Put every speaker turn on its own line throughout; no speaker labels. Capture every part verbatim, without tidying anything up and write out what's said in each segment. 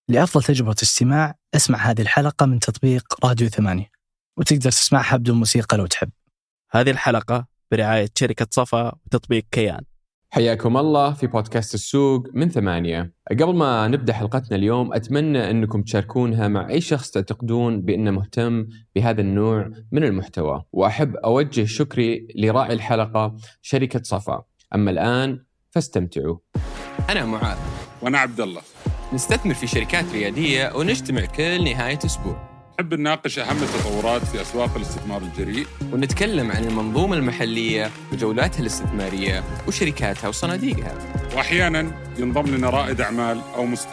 لأفضل تجربة استماع اسمع هذه الحلقة من تطبيق راديو ثمانية، وتقدر تسمعها بدون موسيقى لو تحب.
هذه الحلقة برعاية شركة صفا وتطبيق كيان.
حياكم الله في بودكاست السوق من ثمانية. قبل ما نبدأ حلقتنا اليوم أتمنى أنكم تشاركونها مع أي شخص تعتقدون بأنه مهتم بهذا النوع من المحتوى، وأحب أوجه شكري لراعي الحلقة شركة صفا. أما الآن فاستمتعوا.
أنا معاذ.
وأنا عبد الله.
نستثمر في شركات ريادية ونجتمع كل نهاية أسبوع.
نحب نناقش أهم التطورات في أسواق الاستثمار الجريء،
ونتكلم عن المنظومة المحلية وجولاتها الاستثمارية وشركاتها وصناديقها،
وأحياناً ينضم لنا رائد أعمال أو مستثمر.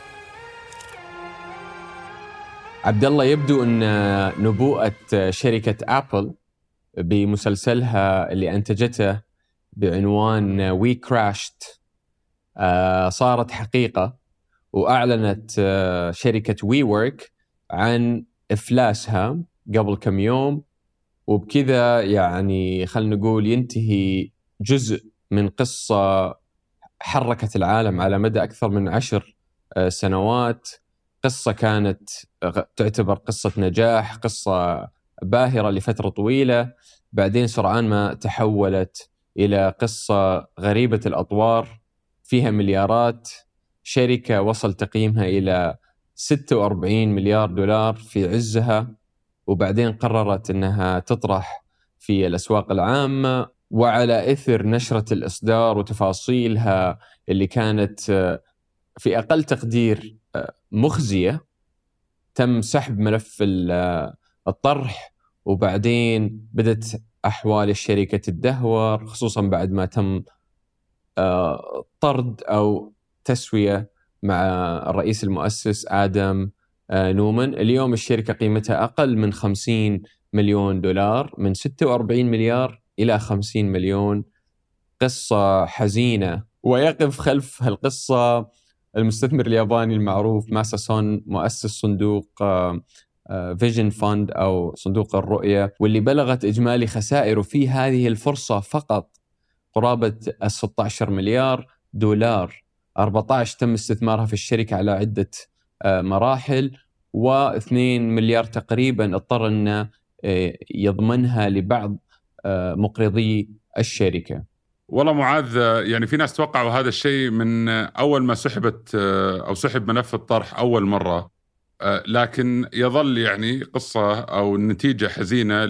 عبد الله، يبدو أن نبوءة شركة أبل بمسلسلها اللي أنتجته بعنوان وي كراشت صارت حقيقة، وأعلنت شركة وي ورك عن إفلاسها قبل كم يوم، وبكذا يعني خلنا نقول ينتهي جزء من قصة حركت العالم على مدى أكثر من عشر سنوات. قصة كانت تعتبر قصة نجاح، قصة باهرة لفترة طويلة، بعدين سرعان ما تحولت إلى قصة غريبة الأطوار فيها مليارات. شركة وصل تقييمها إلى ستة وأربعين مليار دولار في عزها، وبعدين قررت أنها تطرح في الأسواق العامة. وعلى إثر نشرة الإصدار وتفاصيلها اللي كانت في أقل تقدير مخزية، تم سحب ملف الطرح، وبعدين بدت أحوال الشركة تدهور، خصوصا بعد ما تم طرد أو تسوية مع الرئيس المؤسس آدم نومان. اليوم الشركة قيمتها أقل من خمسين مليون دولار، من ستة وأربعين مليار إلى خمسين مليون. قصة حزينة، ويقف خلف هالقصة المستثمر الياباني المعروف ماسا سون، مؤسس صندوق فيجن فاند أو صندوق الرؤية، واللي بلغت إجمالي خسائره في هذه الفرصة فقط قرابة ستة عشر مليار دولار. أربعة عشر تم استثمارها في الشركة على عدة مراحل، واثنين مليار تقريبا اضطر أن يضمنها لبعض مقرضي الشركة.
والله معاذ، يعني في ناس توقعوا هذا الشيء من أول ما سحبت أو سحب ملف الطرح أول مرة، لكن يظل يعني قصة أو النتيجة حزينة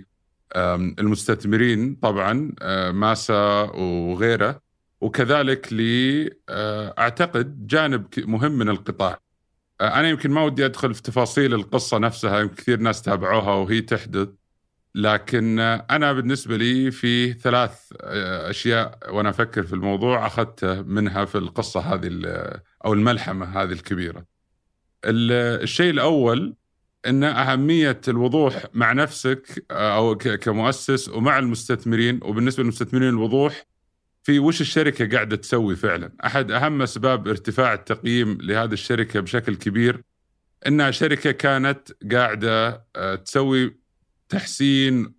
للمستثمرين طبعا، ماسا وغيره، وكذلك لي أعتقد جانب مهم من القطاع. أنا يمكن ما ودي أدخل في تفاصيل القصة نفسها، كثير ناس تابعوها وهي تحدث، لكن أنا بالنسبة لي في ثلاث أشياء وأنا أفكر في الموضوع أخذت منها في القصة هذه أو الملحمة هذه الكبيرة. الشيء الأول إن أهمية الوضوح مع نفسك أو كمؤسس ومع المستثمرين، وبالنسبة للمستثمرين الوضوح في وش الشركة قاعدة تسوي فعلا. أحد أهم أسباب ارتفاع التقييم لهذه الشركة بشكل كبير إنها شركة كانت قاعدة تسوي تحسين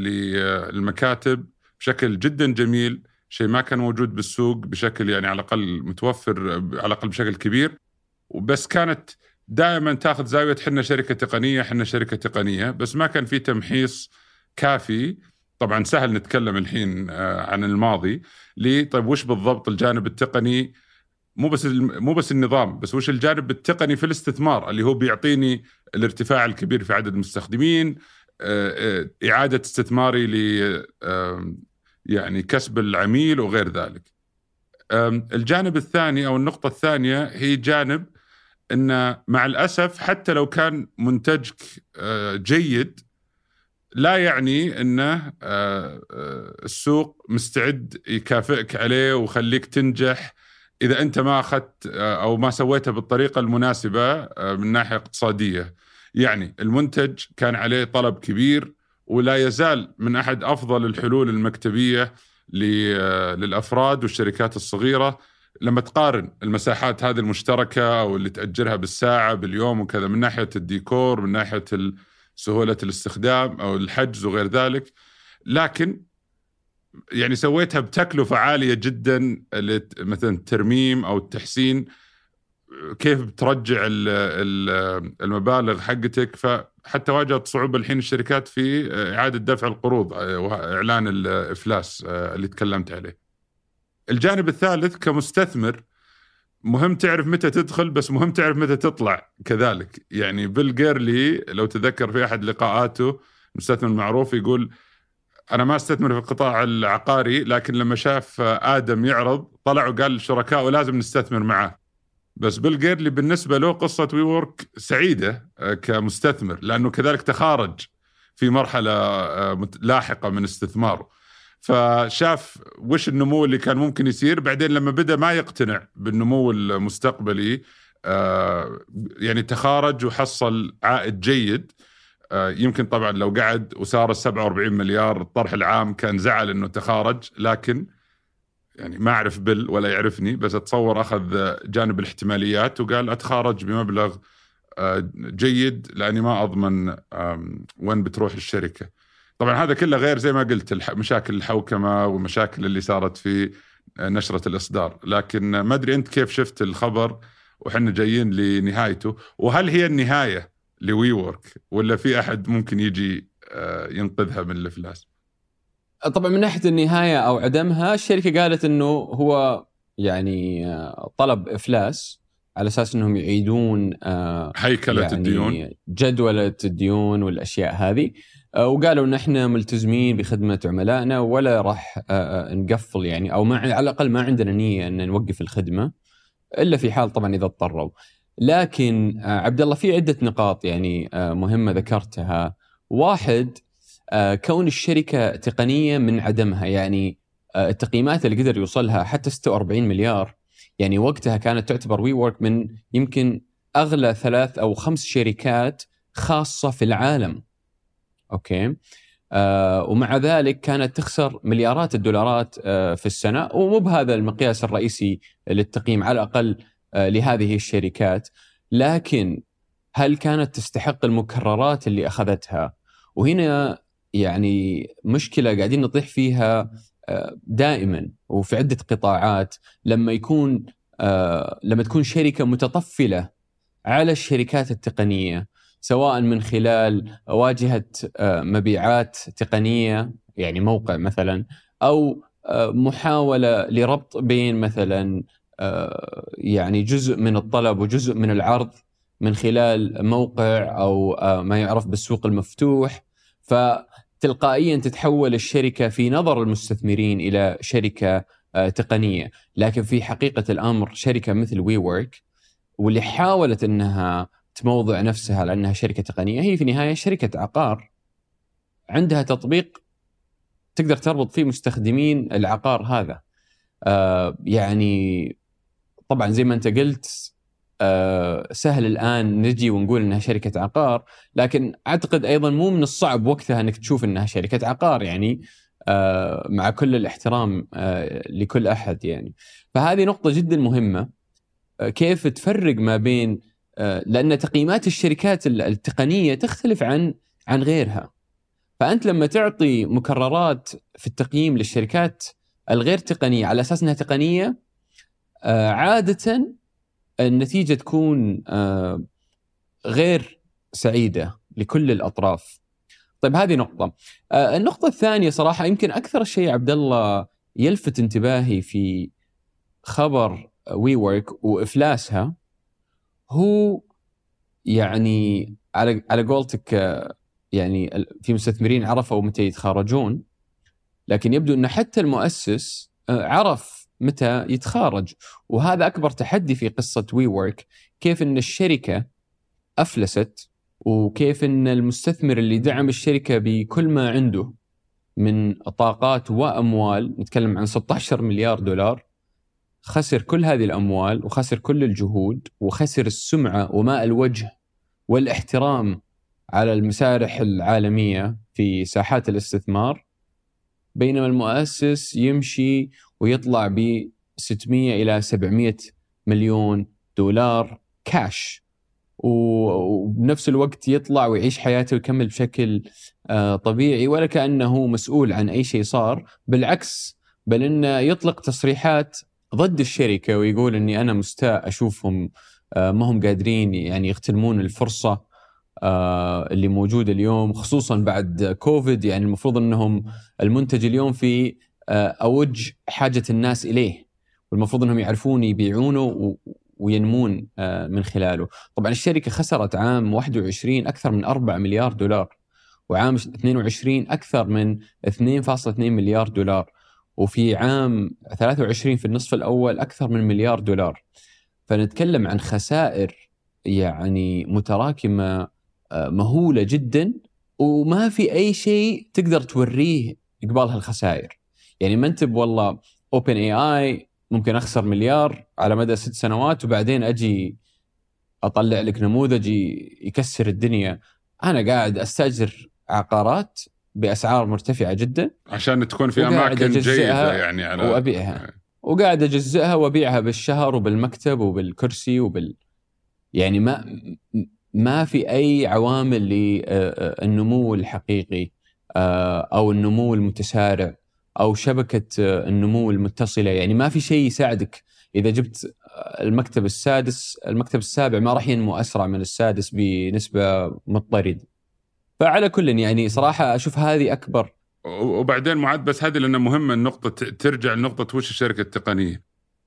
للمكاتب بشكل جدا جميل، شيء ما كان موجود بالسوق بشكل يعني على الأقل متوفر على الأقل بشكل كبير، وبس كانت دائما تاخذ زاوية حنا شركة تقنية حنا شركة تقنية، بس ما كان في تمحيص كافي. طبعا سهل نتكلم الحين عن الماضي، ليه طيب وش بالضبط الجانب التقني؟ مو بس مو بس النظام، بس وش الجانب التقني في الاستثمار اللي هو بيعطيني الارتفاع الكبير في عدد المستخدمين، إعادة استثماري ل يعني كسب العميل وغير ذلك. الجانب الثاني أو النقطة الثانية هي جانب إن مع الأسف حتى لو كان منتجك جيد لا يعني أنه السوق مستعد يكافئك عليه وخليك تنجح إذا أنت ما أخذت أو ما سويتها بالطريقة المناسبة من ناحية اقتصادية. يعني المنتج كان عليه طلب كبير، ولا يزال من أحد أفضل الحلول المكتبية للأفراد والشركات الصغيرة. لما تقارن المساحات هذه المشتركة أو اللي تأجرها بالساعة باليوم وكذا، من ناحية الديكور، من ناحية سهولة الاستخدام أو الحجز وغير ذلك، لكن يعني سويتها بتكلفة عالية جدا، مثلا الترميم أو التحسين كيف بترجع المبالغ حقتك. فحتى واجهت صعوبة الحين الشركات في إعادة دفع القروض وإعلان الإفلاس اللي تكلمت عليه. الجانب الثالث كمستثمر مهم تعرف متى تدخل، بس مهم تعرف متى تطلع كذلك. يعني بيل جيرلي لو تذكر في أحد لقاءاته، مستثمر معروف، يقول أنا ما استثمر في القطاع العقاري، لكن لما شاف آدم يعرض طلع وقال لشركائه لازم نستثمر معه. بس بيل جيرلي بالنسبة له قصة وي وورك سعيدة كمستثمر، لأنه كذلك تخارج في مرحلة لاحقة من استثماره، فشاف وش النمو اللي كان ممكن يصير. بعدين لما بدأ ما يقتنع بالنمو المستقبلي يعني تخارج وحصل عائد جيد. يمكن طبعا لو قعد وصار السبعة وأربعين مليار الطرح العام كان زعل انه تخارج، لكن يعني ما أعرف بل ولا يعرفني، بس أتصور أخذ جانب الاحتماليات وقال أتخارج بمبلغ جيد لأني ما أضمن وين بتروح الشركة. طبعا هذا كله غير زي ما قلت مشاكل الحوكمة ومشاكل اللي صارت في نشرة الإصدار. لكن ما أدري أنت كيف شفت الخبر وحنا جايين لنهايته، وهل هي النهاية لوي وورك ولا في أحد ممكن يجي ينقذها من الإفلاس؟
طبعا من ناحية النهاية أو عدمها، الشركة قالت أنه هو يعني طلب إفلاس على أساس أنهم يعيدون
هيكلة
يعني
الديون،
جدولة الديون والأشياء هذه، وقالوا أن احنا ملتزمين بخدمة عملائنا ولا راح نقفل يعني، أو ما على الأقل ما عندنا نية أن نوقف الخدمة إلا في حال طبعا إذا اضطروا. لكن عبد الله في عدة نقاط يعني مهمة ذكرتها. واحد، كون الشركة تقنية من عدمها، يعني التقييمات اللي قدر يوصلها حتى ستة وأربعين مليار، يعني وقتها كانت تعتبر وي وورك من يمكن أغلى ثلاث أو خمس شركات خاصة في العالم. أوكي. آه ومع ذلك كانت تخسر مليارات الدولارات آه في السنة، ومو بهذا المقياس الرئيسي للتقييم على الأقل آه لهذه الشركات. لكن هل كانت تستحق المكررات اللي أخذتها؟ وهنا يعني مشكلة قاعدين نطيح فيها دائما وفي عدة قطاعات، لما يكون لما تكون شركة متطفلة على الشركات التقنية، سواء من خلال واجهة مبيعات تقنية يعني موقع مثلا، أو محاولة لربط بين مثلا يعني جزء من الطلب وجزء من العرض من خلال موقع أو ما يعرف بالسوق المفتوح، فتلقائيا تتحول الشركة في نظر المستثمرين إلى شركة تقنية. لكن في حقيقة الأمر شركة مثل وي وورك، واللي حاولت أنها تموضع نفسها لأنها شركة تقنية، هي في النهاية شركة عقار عندها تطبيق تقدر تربط فيه مستخدمين العقار هذا. آه يعني طبعا زي ما أنت قلت آه سهل الآن نجي ونقول أنها شركة عقار، لكن أعتقد أيضا مو من الصعب وقتها أنك تشوف أنها شركة عقار، يعني آه مع كل الاحترام آه لكل أحد يعني. فهذه نقطة جدا مهمة، آه كيف تفرق ما بين آه لأن تقييمات الشركات التقنية تختلف عن عن غيرها. فأنت لما تعطي مكررات في التقييم للشركات الغير تقنية على أساس أنها تقنية، آه عادة النتيجة تكون آه غير سعيدة لكل الأطراف. طيب هذه نقطة. آه النقطة الثانية صراحة يمكن أكثر شيء عبد الله يلفت انتباهي في خبر وي وورك وإفلاسها، هو يعني على على قولتك آه يعني في مستثمرين عرفوا متى يتخارجون، لكن يبدو أن حتى المؤسس عرف متى يتخارج. وهذا أكبر تحدي في قصة وي وورك، كيف أن الشركة أفلست، وكيف أن المستثمر اللي دعم الشركة بكل ما عنده من طاقات وأموال، نتكلم عن ستة عشر مليار دولار، خسر كل هذه الأموال وخسر كل الجهود وخسر السمعة وماء الوجه والاحترام على المسارح العالمية في ساحات الاستثمار، بينما المؤسس يمشي ويطلع ب ستمائة إلى سبعمائة مليون دولار كاش، وبنفس الوقت يطلع ويعيش حياته ويكمل بشكل طبيعي ولا كأنه مسؤول عن أي شيء صار. بالعكس، بل إنه يطلق تصريحات ضد الشركة ويقول إني أنا مستاء أشوفهم ما هم قادرين يعني يغتنمون الفرصة اللي موجودة اليوم، خصوصا بعد كوفيد. يعني المفروض أنهم المنتج اليوم في أوج حاجة الناس إليه، والمفروض أنهم يعرفون يبيعونه وينمون من خلاله. طبعا الشركة خسرت عام واحد وعشرين أكثر من أربعة مليار دولار، وعام اثنين وعشرين أكثر من اثنين فاصلة اثنين مليار دولار، وفي عام ثلاثة وعشرين في النصف الأول أكثر من مليار دولار. فنتكلم عن خسائر يعني متراكمة مهولة جدا، وما في أي شيء تقدر توريه قبال هالخسائر. يعني ما انت والله Open إيه آي ممكن أخسر مليار على مدى ست سنوات وبعدين أجي أطلع لك نموذج يكسر الدنيا. أنا قاعد أستأجر عقارات بأسعار مرتفعة جدا
عشان تكون في أماكن جيدة يعني على
وأبيعها، وقاعد أجزئها وأبيعها بالشهر وبالمكتب وبالكرسي وبال يعني ما ما في أي عوامل للنمو الحقيقي أو النمو المتسارع أو شبكة النمو المتصلة. يعني ما في شيء يساعدك. إذا جبت المكتب السادس المكتب السابع ما راح ينمو أسرع من السادس بنسبة مضطردة. فعلى كل يعني صراحة أشوف هذه أكبر.
وبعدين معد بس هذه لأنه مهمة النقطة، ترجع لنقطة وش الشركة التقنية.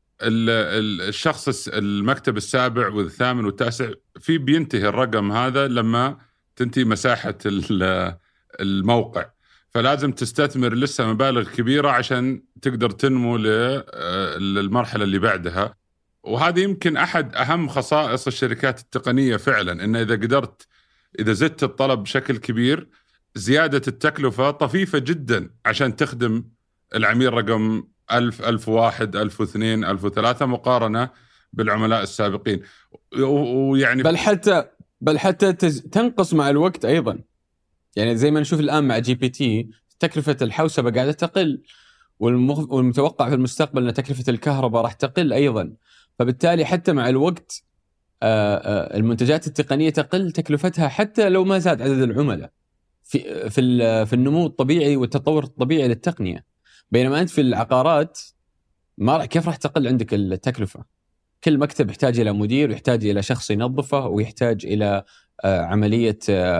الشخص المكتب السابع والثامن والتاسع في بينتهي الرقم هذا لما تنتهي مساحة الموقع، فلازم تستثمر لسه مبالغ كبيرة عشان تقدر تنمو للمرحلة اللي بعدها. وهذا يمكن أحد أهم خصائص الشركات التقنية فعلا، إن إذا قدرت إذا زدت الطلب بشكل كبير زيادة التكلفة طفيفة جدا عشان تخدم العميل رقم ألف ألف واحد ألف واثنين ألف وثلاثة مقارنة بالعملاء السابقين. ويعني
بل حتى بل حتى تنقص مع الوقت أيضا. يعني زي ما نشوف الآن مع جي بي تي تكلفة الحوسبة قاعدة تقل، والمتوقع في المستقبل أن تكلفة الكهرباء راح تقل أيضا. فبالتالي حتى مع الوقت المنتجات التقنية تقل تكلفتها حتى لو ما زاد عدد العملاء في في في النمو الطبيعي والتطور الطبيعي للتقنية. بينما أنت في العقارات ما كيف راح تقل عندك التكلفة؟ كل مكتب يحتاج إلى مدير، ويحتاج إلى شخص ينظفه، ويحتاج إلى عملية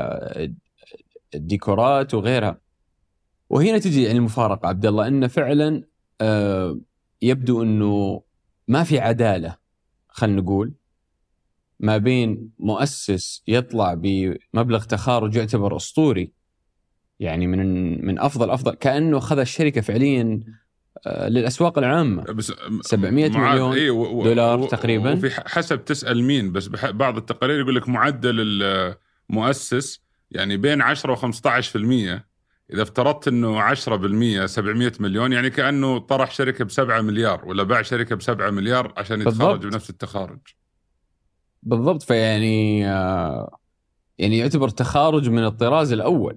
ديكورات وغيرها. وهنا تجي يعني المفارقة عبد الله، أن فعلا يبدو أنه ما في عدالة، خلنا نقول، ما بين مؤسس يطلع بمبلغ تخارج يعتبر أسطوري، يعني من من أفضل أفضل كأنه أخذ الشركة فعليا للأسواق العامة سبعمائة مليون
إيه
دولار و... تقريبا.
وفي حسب تسأل مين، بس بعض التقارير يقول لك معدل المؤسس يعني بين عشرة وخمسة عشر بالمئة. إذا افترضت أنه عشرة بالمئة سبعمائة مليون، يعني كأنه طرح شركة بسبعة مليار ولا باع شركة بسبعة مليار عشان يتخرج بنفس التخارج
بالضبط. فيعني يعني يعتبر تخارج من الطراز الأول،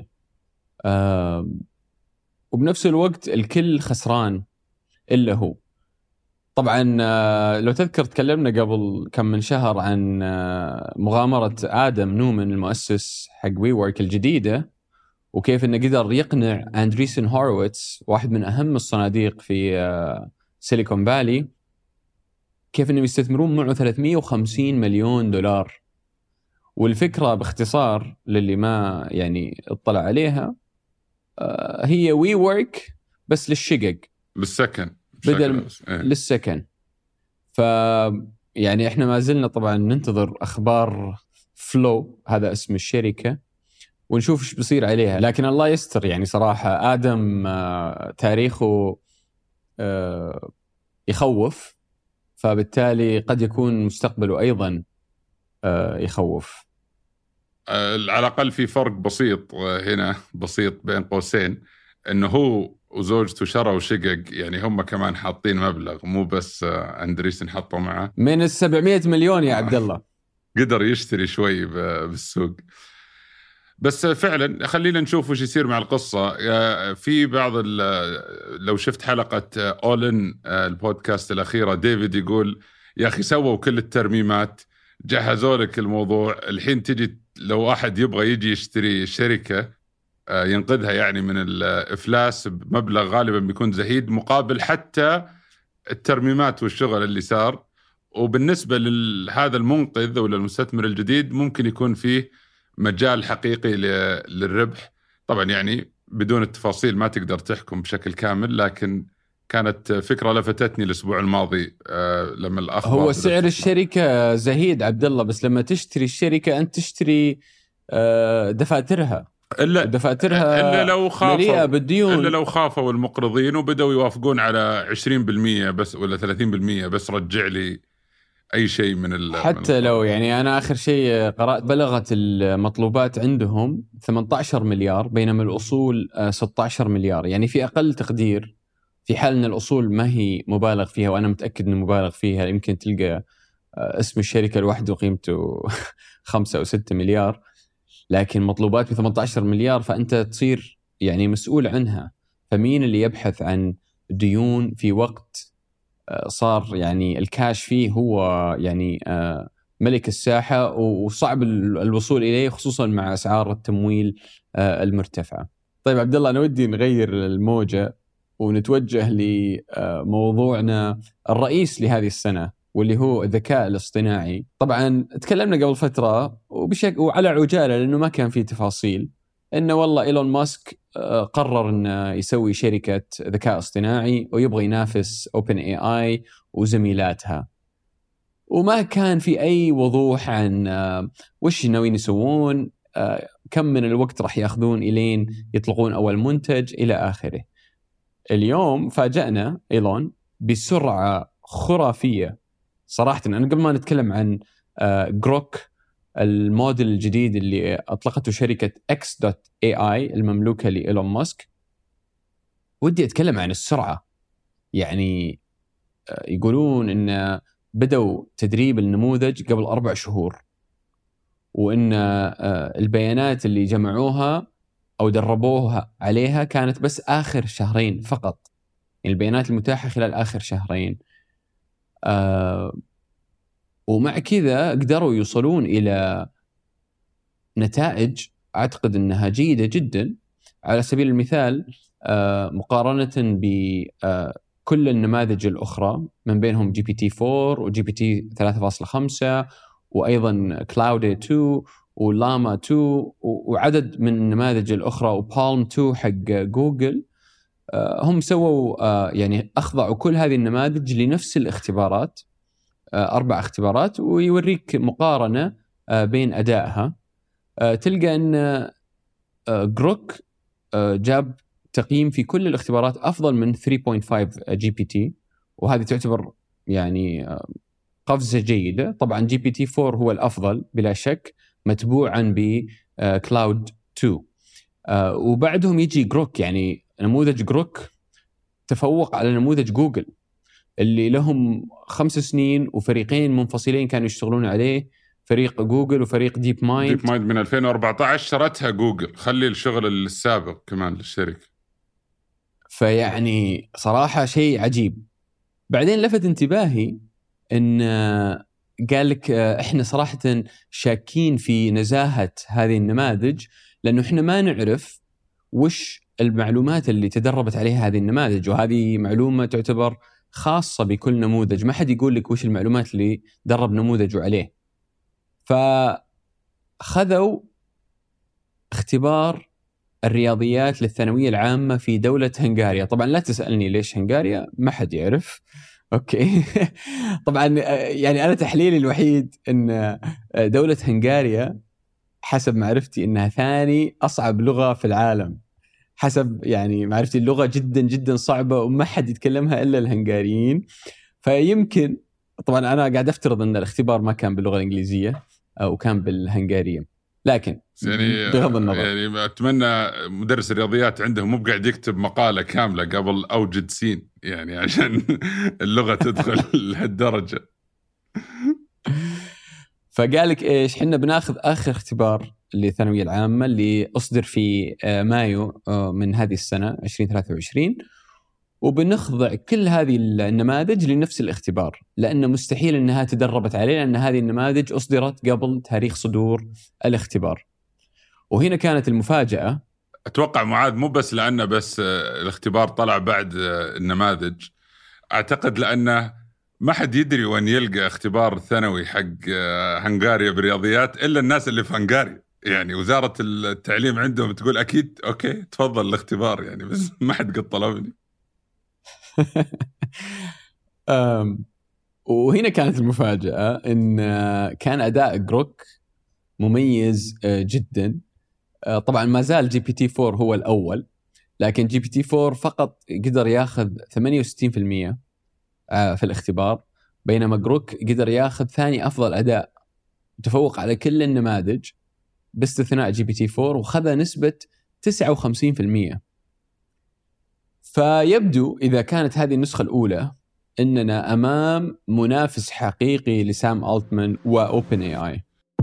وبنفس الوقت الكل خسران إلا هو. طبعا لو تذكر تكلمنا قبل كم من شهر عن مغامرة آدم نومان المؤسس حق وي وورك الجديدة، وكيف إنه قدر يقنع أندريسن هورويتس واحد من أهم الصناديق في سيليكون فالي كيف إنهم يستثمرون معه ثلاثمائة وخمسين مليون دولار. والفكرة باختصار للي ما يعني اطلع عليها هي وي وورك بس للشقق،
للسكن
بدل إيه؟ للسكن. ف يعني احنا ما زلنا طبعا ننتظر اخبار فلو، هذا اسم الشركة، ونشوف ايش بيصير عليها. لكن الله يستر يعني صراحة آدم تاريخه يخوف، فبالتالي قد يكون مستقبله أيضا يخوف.
على الأقل في فرق بسيط هنا، بسيط بين قوسين، إنه هو وزوجته شروا شقق، يعني هم كمان حاطين مبلغ، مو بس أندريسن حطوا معه
من السبعمائة مليون يا عبد الله.
قدر يشتري شوي بالسوق. بس فعلا خلينا نشوف وش يصير مع القصة. في بعض لو شفت حلقة أولن البودكاست الأخيرة، ديفيد يقول يا أخي سووا كل الترميمات، جهزوا لك الموضوع، الحين تجي لو أحد يبغى يجي يشتري شركة ينقذها يعني من الإفلاس بمبلغ غالبا بيكون زهيد مقابل حتى الترميمات والشغل اللي صار. وبالنسبة لهذا المنقذ أو للمستثمر الجديد ممكن يكون فيه مجال حقيقي للربح. طبعا يعني بدون التفاصيل ما تقدر تحكم بشكل كامل، لكن كانت فكرة لفتتني الأسبوع الماضي لما الأخبار
هو سعر الشركة زهيد عبد الله، بس لما تشتري الشركة أنت تشتري دفاترها
إلا
دفاترها
إلا لو خافوا
بالديون،
إلا لو خافوا المقرضين وبدأوا يوافقون على عشرين بالمئة بس ولا ثلاثين بالمئة بس رجع لي أي شيء من ال
حتى
من
لو يعني أنا آخر شيء قرأت بلغت المطلوبات عندهم ثمانية عشر مليار بينما الأصول ستة عشر مليار. يعني في أقل تقدير في حال أن الأصول ما هي مبالغ فيها، وأنا متأكد أنه مبالغ فيها، يمكن تلقى اسم الشركة لوحده قيمته خمسة أو ستة مليار، لكن مطلوبات بثمانية عشر مليار، فأنت تصير يعني مسؤول عنها. فمين اللي يبحث عن ديون في وقت صار يعني الكاش فيه هو يعني ملك الساحة وصعب الوصول إليه، خصوصا مع أسعار التمويل المرتفعة. طيب عبد الله، أنا ودي نغير الموجة ونتوجه لموضوعنا الرئيس لهذه السنة، واللي هو الذكاء الاصطناعي. طبعا تكلمنا قبل فترة وبشكل وعلى عجالة لأنه ما كان فيه تفاصيل، إنه والله إيلون ماسك قرر إنه يسوي شركة ذكاء اصطناعي ويبغى ينافس أوبن إيه آي وزميلاتها، وما كان في أي وضوح عن وش ناويين يسوون، كم من الوقت راح يأخذون إلين يطلقون أول منتج إلى آخره. اليوم فاجأنا إيلون بسرعة خرافية صراحة. أنا قبل ما نتكلم عن جروك الموديل الجديد اللي أطلقته شركة إكس دوت إيه آي المملوكة لإيلون ماسك، ودي أتكلم عن السرعة. يعني يقولون إن بدأوا تدريب النموذج قبل أربع شهور، وإن البيانات اللي جمعوها أو دربوها عليها كانت بس آخر شهرين فقط، يعني البيانات المتاحة خلال آخر شهرين. آه ومع كذا قدروا يوصلون إلى نتائج أعتقد أنها جيدة جدا. على سبيل المثال آه مقارنة بكل النماذج الأخرى من بينهم جي بي تي فور وجي بي تي ثلاثة فاصلة خمسة وأيضا كلاود تو ولاما تو وعدد من النماذج الأخرى وبالم تو حق جوجل، آه هم سووا آه يعني أخضعوا كل هذه النماذج لنفس الاختبارات، أربع اختبارات، ويوريك مقارنة بين أدائها. تلقى أن جروك جاب تقييم في كل الاختبارات أفضل من ثلاثة فاصلة خمسة جي بي تي، وهذه تعتبر يعني قفزة جيدة. طبعا جي بي تي فور هو الأفضل بلا شك، متبوعا بكلاود تو، وبعدهم يجي جروك. يعني نموذج جروك تفوق على نموذج جوجل اللي لهم خمس سنين وفريقين منفصلين كانوا يشتغلون عليه، فريق جوجل وفريق ديب مايند.
ديب مايند من ألفين وأربعة عشر شرتها جوجل، خلي الشغل السابق كمان للشركة.
فيعني صراحة شيء عجيب. بعدين لفت انتباهي إن قال لك إحنا صراحة شاكين في نزاهة هذه النماذج، لأنه إحنا ما نعرف وش المعلومات اللي تدربت عليها هذه النماذج، وهذه معلومة تعتبر خاصة بكل نموذج، ما حد يقول لك وش المعلومات اللي درب نموذجه عليه. فخذوا اختبار الرياضيات للثانوية العامة في دولة هنغاريا. طبعا لا تسألني ليش هنغاريا، ما حد يعرف. أوكي. طبعا يعني أنا تحليلي الوحيد أن دولة هنغاريا حسب معرفتي أنها ثاني أصعب لغة في العالم، حسب يعني معرفتي اللغة جدا جدا صعبة وما حد يتكلمها إلا الهنغاريين. فيمكن طبعا أنا قاعد أفترض أن الاختبار ما كان باللغة الإنجليزية أو كان بالهنغارية، لكن
يعني
بغض النظر
يعني أتمنى مدرس الرياضيات عندهم مو قاعد يكتب مقالة كاملة قبل أوجد سين يعني عشان اللغة تدخل لهالدرجة.
فقالك إيش، حنا بناخذ آخر اختبار للثانوية العامة اللي أصدر في مايو من هذه السنة عشرين ثلاثة وعشرين، وبنخضع كل هذه النماذج لنفس الاختبار، لأنه مستحيل أنها تدربت عليه، لأن هذه النماذج أصدرت قبل تاريخ صدور الاختبار. وهنا كانت المفاجأة.
أتوقع معاذ مو بس لأنه بس الاختبار طلع بعد النماذج، أعتقد لأنه ما حد يدري وين يلقى اختبار الثانوي حق هنغاريا بالرياضيات إلا الناس اللي في هنغاريا. يعني وزارة التعليم عندهم تقول أكيد أوكي تفضل الاختبار يعني، بس ما حد قد طلبني.
وهنا كانت المفاجأة إن كان أداء جروك مميز جدا. طبعا ما زال جي بي تي فور هو الأول، لكن جي بي تي فور فقط قدر ياخذ ثمانية وستين بالمئة في الاختبار، بينما جروك قدر ياخذ ثاني أفضل أداء، تفوق على كل النماذج باستثناء جي بي تي فور، وخذ نسبة تسعة وخمسين بالمئة. فيبدو إذا كانت هذه النسخة الأولى إننا أمام منافس حقيقي لسام ألتمان وأوبن اي اي.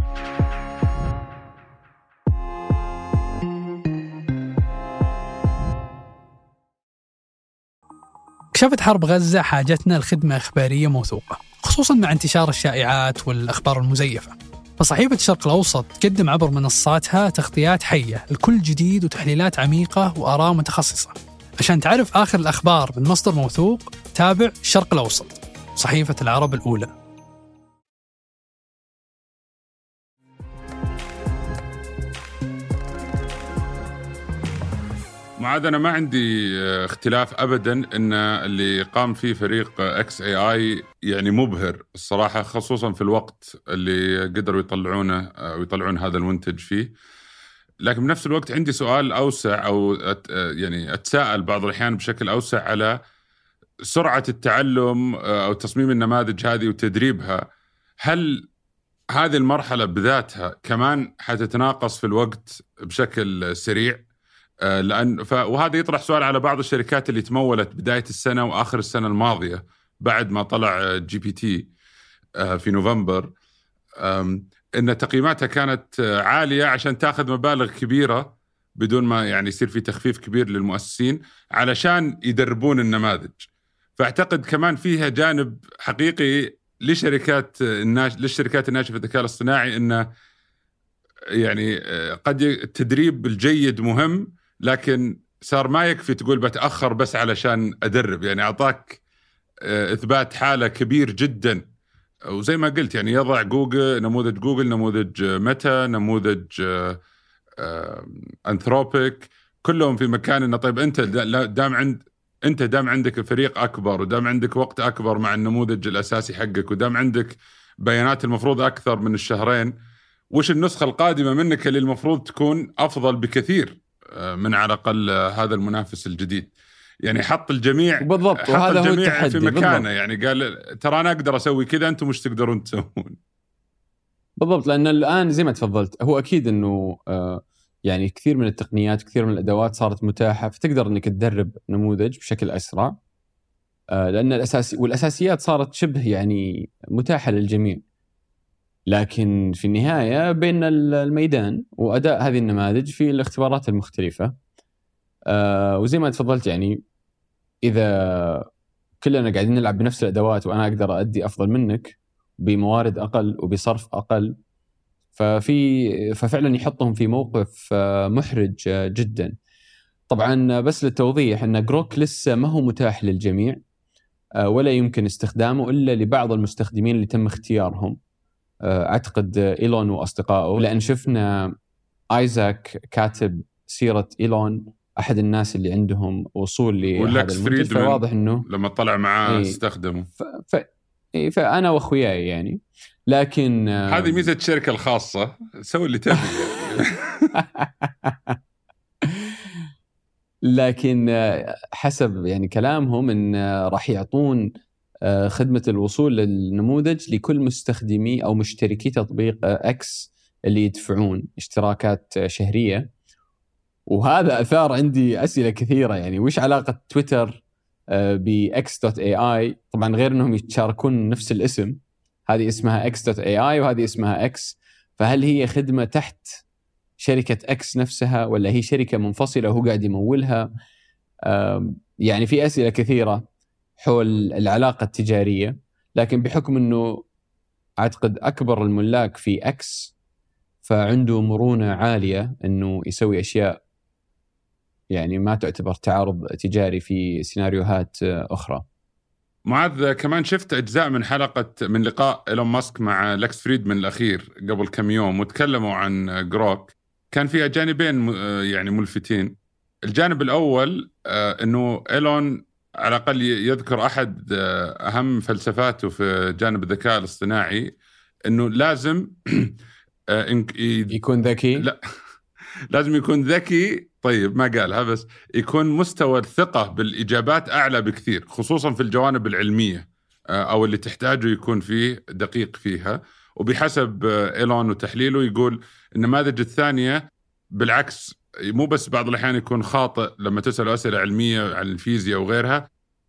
كشفت حرب غزة حاجتنا لخدمة إخبارية موثوقة، خصوصاً مع انتشار الشائعات والأخبار المزيفة. فصحيفة الشرق الأوسط تقدم عبر منصاتها تغطيات حية لكل جديد وتحليلات عميقة وآراء متخصصة. عشان تعرف آخر الأخبار من مصدر موثوق، تابع الشرق الأوسط، صحيفة العرب الأولى.
معاد أنا ما عندي اختلاف أبداً إن اللي قام فيه فريق إكس إيه آي يعني مبهر الصراحة، خصوصاً في الوقت اللي قدروا يطلعونه ويطلعون هذا المنتج فيه. لكن بنفس الوقت عندي سؤال أوسع، أو يعني أتساءل بعض الأحيان بشكل أوسع على سرعة التعلم أو تصميم النماذج هذه وتدريبها. هل هذه المرحلة بذاتها كمان حتتناقص في الوقت بشكل سريع؟ لأن ف... وهذا يطرح سؤال على بعض الشركات اللي تمولت بداية السنة وآخر السنة الماضية بعد ما طلع جي بي تي في نوفمبر، إن تقييماتها كانت عالية عشان تأخذ مبالغ كبيرة بدون ما يعني يصير في تخفيف كبير للمؤسسين علشان يدربون النماذج. فأعتقد كمان فيها جانب حقيقي لشركات الناش... للشركات الناشئة في الذكاء الاصطناعي، إنه يعني قد التدريب الجيد مهم، لكن صار ما يكفي تقول بتأخر بس علشان أدرب. يعني أعطاك إثبات حالة كبير جدا، وزي ما قلت يعني يضع جوجل، نموذج جوجل، نموذج ميتا، نموذج أنثروبيك، كلهم في مكان إنه طيب أنت دام عند أنت دام عندك فريق أكبر، ودام عندك وقت أكبر مع النموذج الأساسي حقك، ودام عندك بيانات المفروض أكثر من الشهرين، وش النسخة القادمة منك اللي المفروض تكون أفضل بكثير من على الأقل هذا المنافس الجديد. يعني حط الجميع
بالضبط،
حط
وهذا
الجميع
هو
في مكانه. يعني قال ترى أنا أقدر أسوي كذا، أنتم مش تقدرون تسوون.
بالضبط، لأن الآن زي ما تفضلت هو أكيد أنه يعني كثير من التقنيات، كثير من الأدوات صارت متاحة، فتقدر أنك تدرب نموذج بشكل أسرع، لأن الأساس والأساسيات صارت شبه يعني متاحة للجميع. لكن في النهاية بين الميدان وأداء هذه النماذج في الاختبارات المختلفة. آه وزي ما تفضلت يعني إذا كلنا قاعدين نلعب بنفس الأدوات وأنا أقدر أدي أفضل منك بموارد أقل وبصرف أقل، ففي ففعلا يحطهم في موقف محرج جدا. طبعا بس للتوضيح أن جروك لسه ما هو متاح للجميع، ولا يمكن استخدامه إلا لبعض المستخدمين اللي تم اختيارهم، أعتقد إيلون وأصدقائه، لأن شفنا آيزاك كاتب سيرة إيلون أحد الناس اللي عندهم وصول لهذا المنتج، فواضح أنه
لما طلع معاه استخدمه.
ف... ف... فأنا وأخوياي يعني. لكن
هذه ميزة الشركة الخاصة، سوي اللي تبي.
لكن حسب يعني كلامهم إن راح يعطون خدمة الوصول للنموذج لكل مستخدمي أو مشتركي تطبيق إكس اللي يدفعون اشتراكات شهرية. وهذا أثار عندي أسئلة كثيرة، يعني وش علاقة تويتر بإكس دوت إيه آي؟ طبعا غير أنهم يتشاركون نفس الاسم، هذه اسمها إكس دوت إيه آي وهذه اسمها إكس، فهل هي خدمة تحت شركة إكس نفسها ولا هي شركة منفصلة وهو قاعد يمولها؟ يعني في أسئلة كثيرة حول العلاقة التجارية. لكن بحكم أنه أعتقد أكبر الملاك في إكس فعنده مرونة عالية أنه يسوي أشياء يعني ما تعتبر تعارض تجاري في سيناريوهات أخرى.
معاذ كمان شفت أجزاء من حلقة من لقاء إيلون ماسك مع لكس فريدمان الأخير قبل كم يوم، وتكلموا عن جروك. كان فيها جانبين يعني ملفتين. الجانب الأول أنه إيلون على الأقل يذكر أحد أهم فلسفاته في جانب الذكاء الاصطناعي أنه لازم
يكون ذكي.
لا لازم يكون ذكي. طيب ما قالها، بس يكون مستوى الثقة بالإجابات أعلى بكثير، خصوصا في الجوانب العلمية أو اللي تحتاجه يكون فيه دقيق فيها. وبحسب إيلون وتحليله يقول النماذج الثانية بالعكس، مو بس بعض الأحيان يكون خاطئ لما تسأل أسئلة علمية عن الفيزياء وغيرها،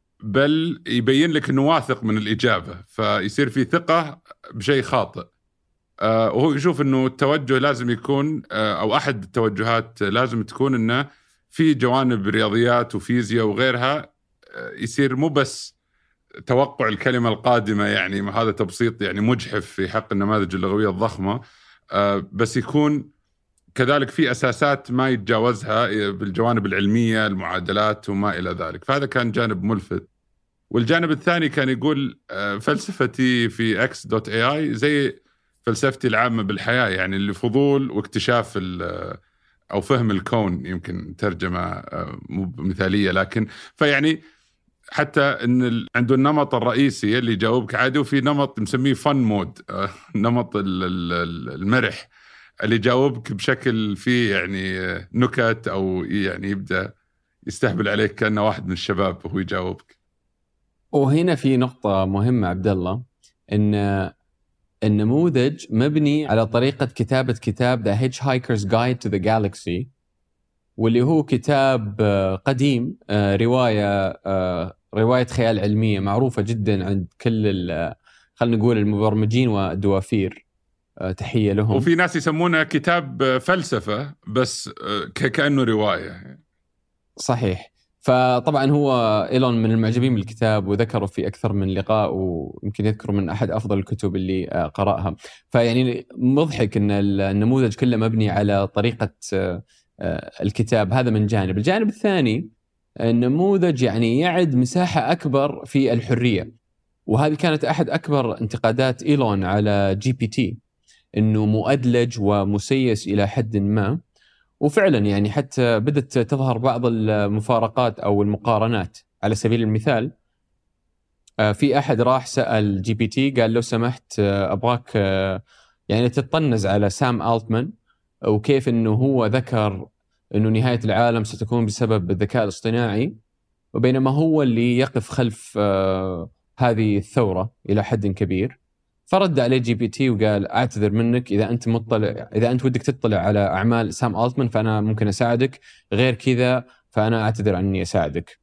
بل يبين لك أنه واثق من الإجابة، فيصير في ثقة بشيء خاطئ. آه وهو يشوف أنه التوجه لازم يكون آه أو أحد التوجهات لازم تكون أنه في جوانب رياضيات وفيزياء وغيرها آه يصير مو بس توقع الكلمة القادمة، يعني هذا تبسيط يعني مجحف في حق النماذج اللغوية الضخمة، آه بس يكون كذلك في أساسات ما يتجاوزها بالجوانب العلمية، المعادلات وما إلى ذلك. فهذا كان جانب ملفت. والجانب الثاني كان يقول آه فلسفتي في إكس دوت إيه آي زي فلسفتي العامة بالحياة، يعني اللي فضول واكتشاف أو فهم الكون، يمكن ترجمة مو مثالية لكن فيعني حتى إن عنده النمط الرئيسي اللي يجاوبك عادي، وفي نمط مسميه فن مود، نمط المرح اللي يجاوبك بشكل فيه يعني نكت أو يعني يبدأ يستهبل عليك كأنه واحد من الشباب وهو يجاوبك.
وهنا في نقطة مهمة عبد الله، إن النموذج مبني على طريقة كتابة كتاب The Hitchhiker's Guide to the Galaxy، واللي هو كتاب قديم، رواية رواية خيال علمية معروفة جدا عند كل خلنا نقول المبرمجين والدوافير، تحية لهم.
وفي ناس يسمونه كتاب فلسفة بس كأنه رواية.
صحيح. فطبعا هو إيلون من المعجبين بالكتاب وذكره في أكثر من لقاء، ويمكن يذكره من أحد أفضل الكتب اللي قرأها. فيعني مضحك أن النموذج كله مبني على طريقة الكتاب. هذا من جانب. الجانب الثاني النموذج يعني يعد مساحة أكبر في الحرية، وهذه كانت أحد أكبر انتقادات إيلون على جي بي تي، أنه مؤدلج ومسيس إلى حد ما. وفعلا يعني حتى بدت تظهر بعض المفارقات أو المقارنات. على سبيل المثال في أحد راح سأل جي بي تي قال لو سمحت أبغاك يعني تتطنز على سام ألتمان، وكيف أنه هو ذكر أنه نهاية العالم ستكون بسبب الذكاء الاصطناعي، وبينما هو اللي يقف خلف هذه الثورة إلى حد كبير. فرد عليه جي بي تي وقال أعتذر منك، إذا أنت مطلع إذا أنت ودك تطلع على أعمال سام ألتمان فأنا ممكن أساعدك، غير كذا فأنا أعتذر عني أساعدك.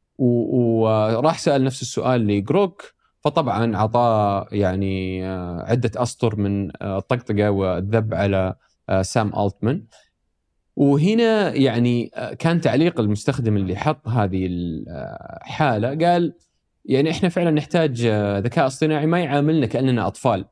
وراح سأل نفس السؤال لجروك، فطبعا عطاه يعني عدة أسطر من الطقطقة والذب على سام ألتمان. وهنا يعني كان تعليق المستخدم اللي حط هذه الحالة، قال يعني إحنا فعلا نحتاج ذكاء اصطناعي ما يعاملنا كأننا أطفال.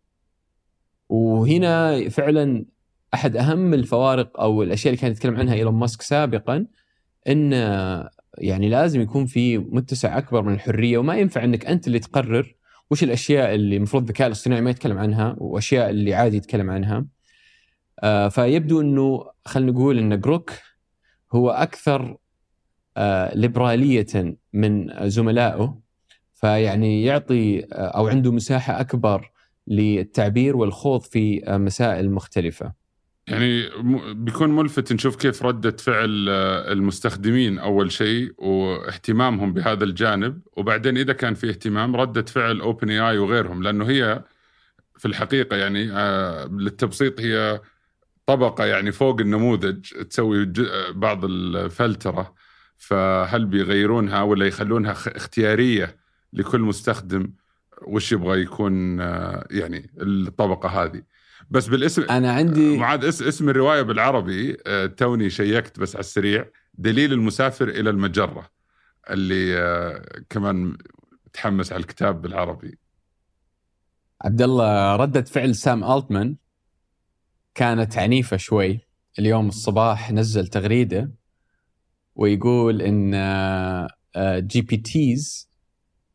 وهنا فعلا أحد أهم الفوارق أو الأشياء اللي كان يتكلم عنها إيلون ماسك سابقا، إن يعني لازم يكون في متسع أكبر من الحرية، وما ينفع أنك أنت اللي تقرر وش الأشياء اللي مفروض الذكاء الاصطناعي ما يتكلم عنها وأشياء اللي عادي يتكلم عنها. آه فيبدو أنه خلنا نقول أن جروك هو أكثر آه ليبرالية من زملائه، فيعني يعطي آه أو عنده مساحة أكبر للتعبير والخوض في آه مسائل مختلفة.
يعني بيكون ملفت نشوف كيف ردة فعل المستخدمين أول شيء واهتمامهم بهذا الجانب، وبعدين إذا كان في اهتمام ردة فعل أوبن إيه آي وغيرهم، لأنه هي في الحقيقة يعني آه للتبسيط هي طبقة يعني فوق النموذج تسوي بعض الفلترة. فهل بيغيرونها ولا يخلونها اختيارية لكل مستخدم وش يبغى يكون آه يعني الطبقة هذه؟ بس بالاسم
أنا عندي
معاد اسم الرواية بالعربي آه توني شيكت بس على السريع، دليل المسافر إلى المجرة، اللي آه كمان تحمس على الكتاب بالعربي.
عبد الله، ردة فعل سام ألتمان كانت عنيفة شوي. اليوم الصباح نزل تغريدة ويقول إن جي بي تيز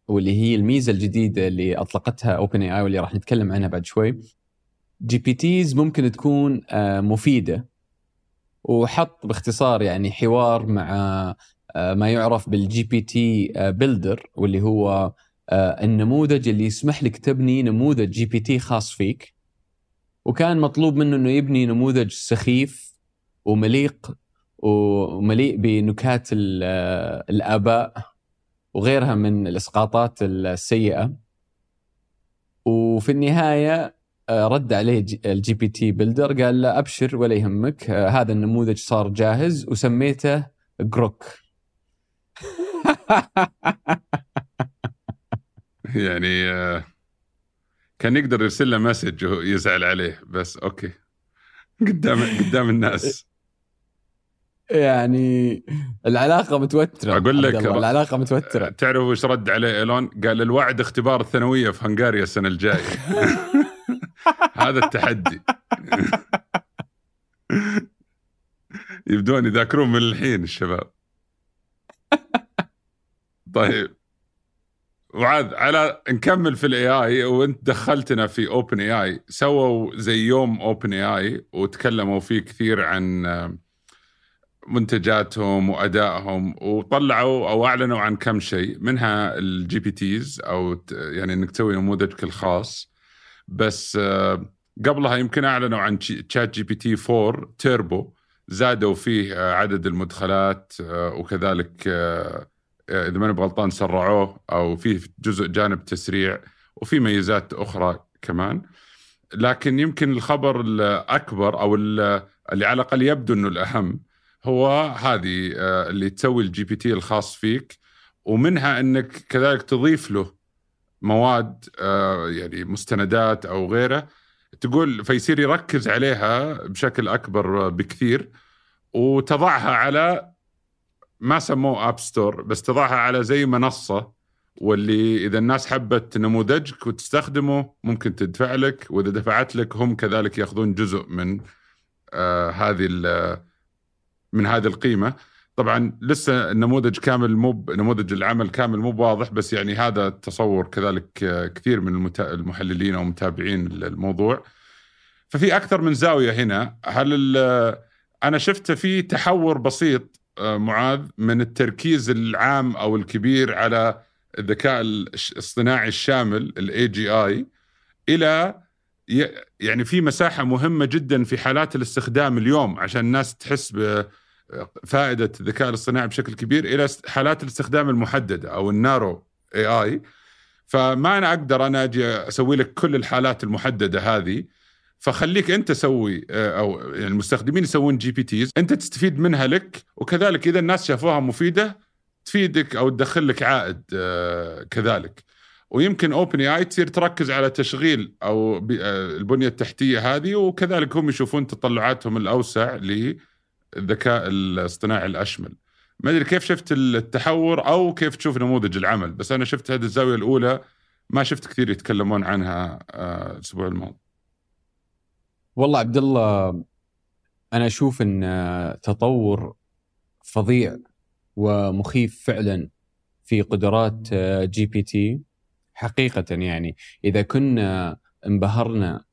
واللي هي الميزة الجديدة اللي أطلقتها أوبن إي آي واللي راح نتكلم عنها بعد شوي. جي بي تيز ممكن تكون مفيدة، وحط باختصار يعني حوار مع ما يعرف بالجي بي تي بيلدر، واللي هو النموذج اللي يسمح لك تبني نموذج جي بي تي خاص فيك. وكان مطلوب منه أنه يبني نموذج سخيف ومليق ومليء بنكات الآباء وغيرها من الإسقاطات السيئة. وفي النهاية رد عليه الجي بي تي بيلدر، قال لا أبشر ولا يهمك، هذا النموذج صار جاهز وسميته جروك.
يعني كان يقدر يرسل له مسج ويزعل عليه، بس أوكي قدام قدام الناس.
يعني العلاقة متوترة،
أقول لك
العلاقة متوترة.
تعرف وش رد عليه إيلون؟ قال الوعد اختبار الثانوية في هنغاريا السنة الجاية. هذا التحدي. يبدون يذاكرون من الحين الشباب. طيب وعاد على نكمل في الاي اي، وانت دخلتنا في اوبن اي اي. سووا زي يوم اوبن اي اي وتكلموا فيه كثير عن منتجاتهم وادائهم، وطلعوا او اعلنوا عن كم شيء منها الجي بي تيز، او يعني انك تسوي نموذجك الخاص. بس قبلها يمكن اعلنوا عن تشات جي بي تي فور تيربو، زادوا فيه عدد المدخلات، وكذلك إذا ما نبغى غلطان سرعوه، أو في جزء جانب تسريع، وفي ميزات أخرى كمان. لكن يمكن الخبر الأكبر أو اللي على الأقل يبدو أنه الأهم هو هذه اللي تسوي الجي بي تي الخاص فيك، ومنها أنك كذلك تضيف له مواد يعني مستندات أو غيره، تقول فيصير يركز عليها بشكل أكبر بكثير، وتضعها على ما سموه أب ستور، بس تضعها على زي منصة، واللي إذا الناس حبت نموذجك وتستخدمه ممكن تدفع لك، وإذا دفعت لك هم كذلك يأخذون جزء من آه هذه من هذه القيمة. طبعا لسه النموذج كامل مو نموذج العمل كامل مو واضح، بس يعني هذا التصور كذلك كثير من المحللين أو متابعين الموضوع. ففي أكثر من زاوية هنا. هل أنا شفت فيه تحور بسيط معاذ من التركيز العام أو الكبير على الذكاء الاصطناعي الشامل ال إيه جي آي، إلى يعني في مساحة مهمة جدا في حالات الاستخدام اليوم عشان الناس تحس بفائدة الذكاء الاصطناعي بشكل كبير، إلى حالات الاستخدام المحددة أو النارو إي آي. فما أنا أقدر أنا أجي أسوي لك كل الحالات المحددة هذه، فخليك أنت سوي، أو يعني المستخدمين يسوون جي بي تيز أنت تستفيد منها لك، وكذلك إذا الناس شافوها مفيدة تفيدك أو تدخل لك عائد كذلك. ويمكن اوبن اي اي تصير تركز على تشغيل أو البنية التحتية هذه، وكذلك هم يشوفون تطلعاتهم الأوسع للذكاء الاصطناعي الأشمل. ما أدري كيف شفت التحور أو كيف تشوف نموذج العمل، بس أنا شفت هذه الزاوية الأولى ما شفت كثير يتكلمون عنها الأسبوع الماضي.
والله عبد الله أنا أشوف أن تطور فظيع ومخيف فعلا في قدرات جي بي تي حقيقة. يعني إذا كنا انبهرنا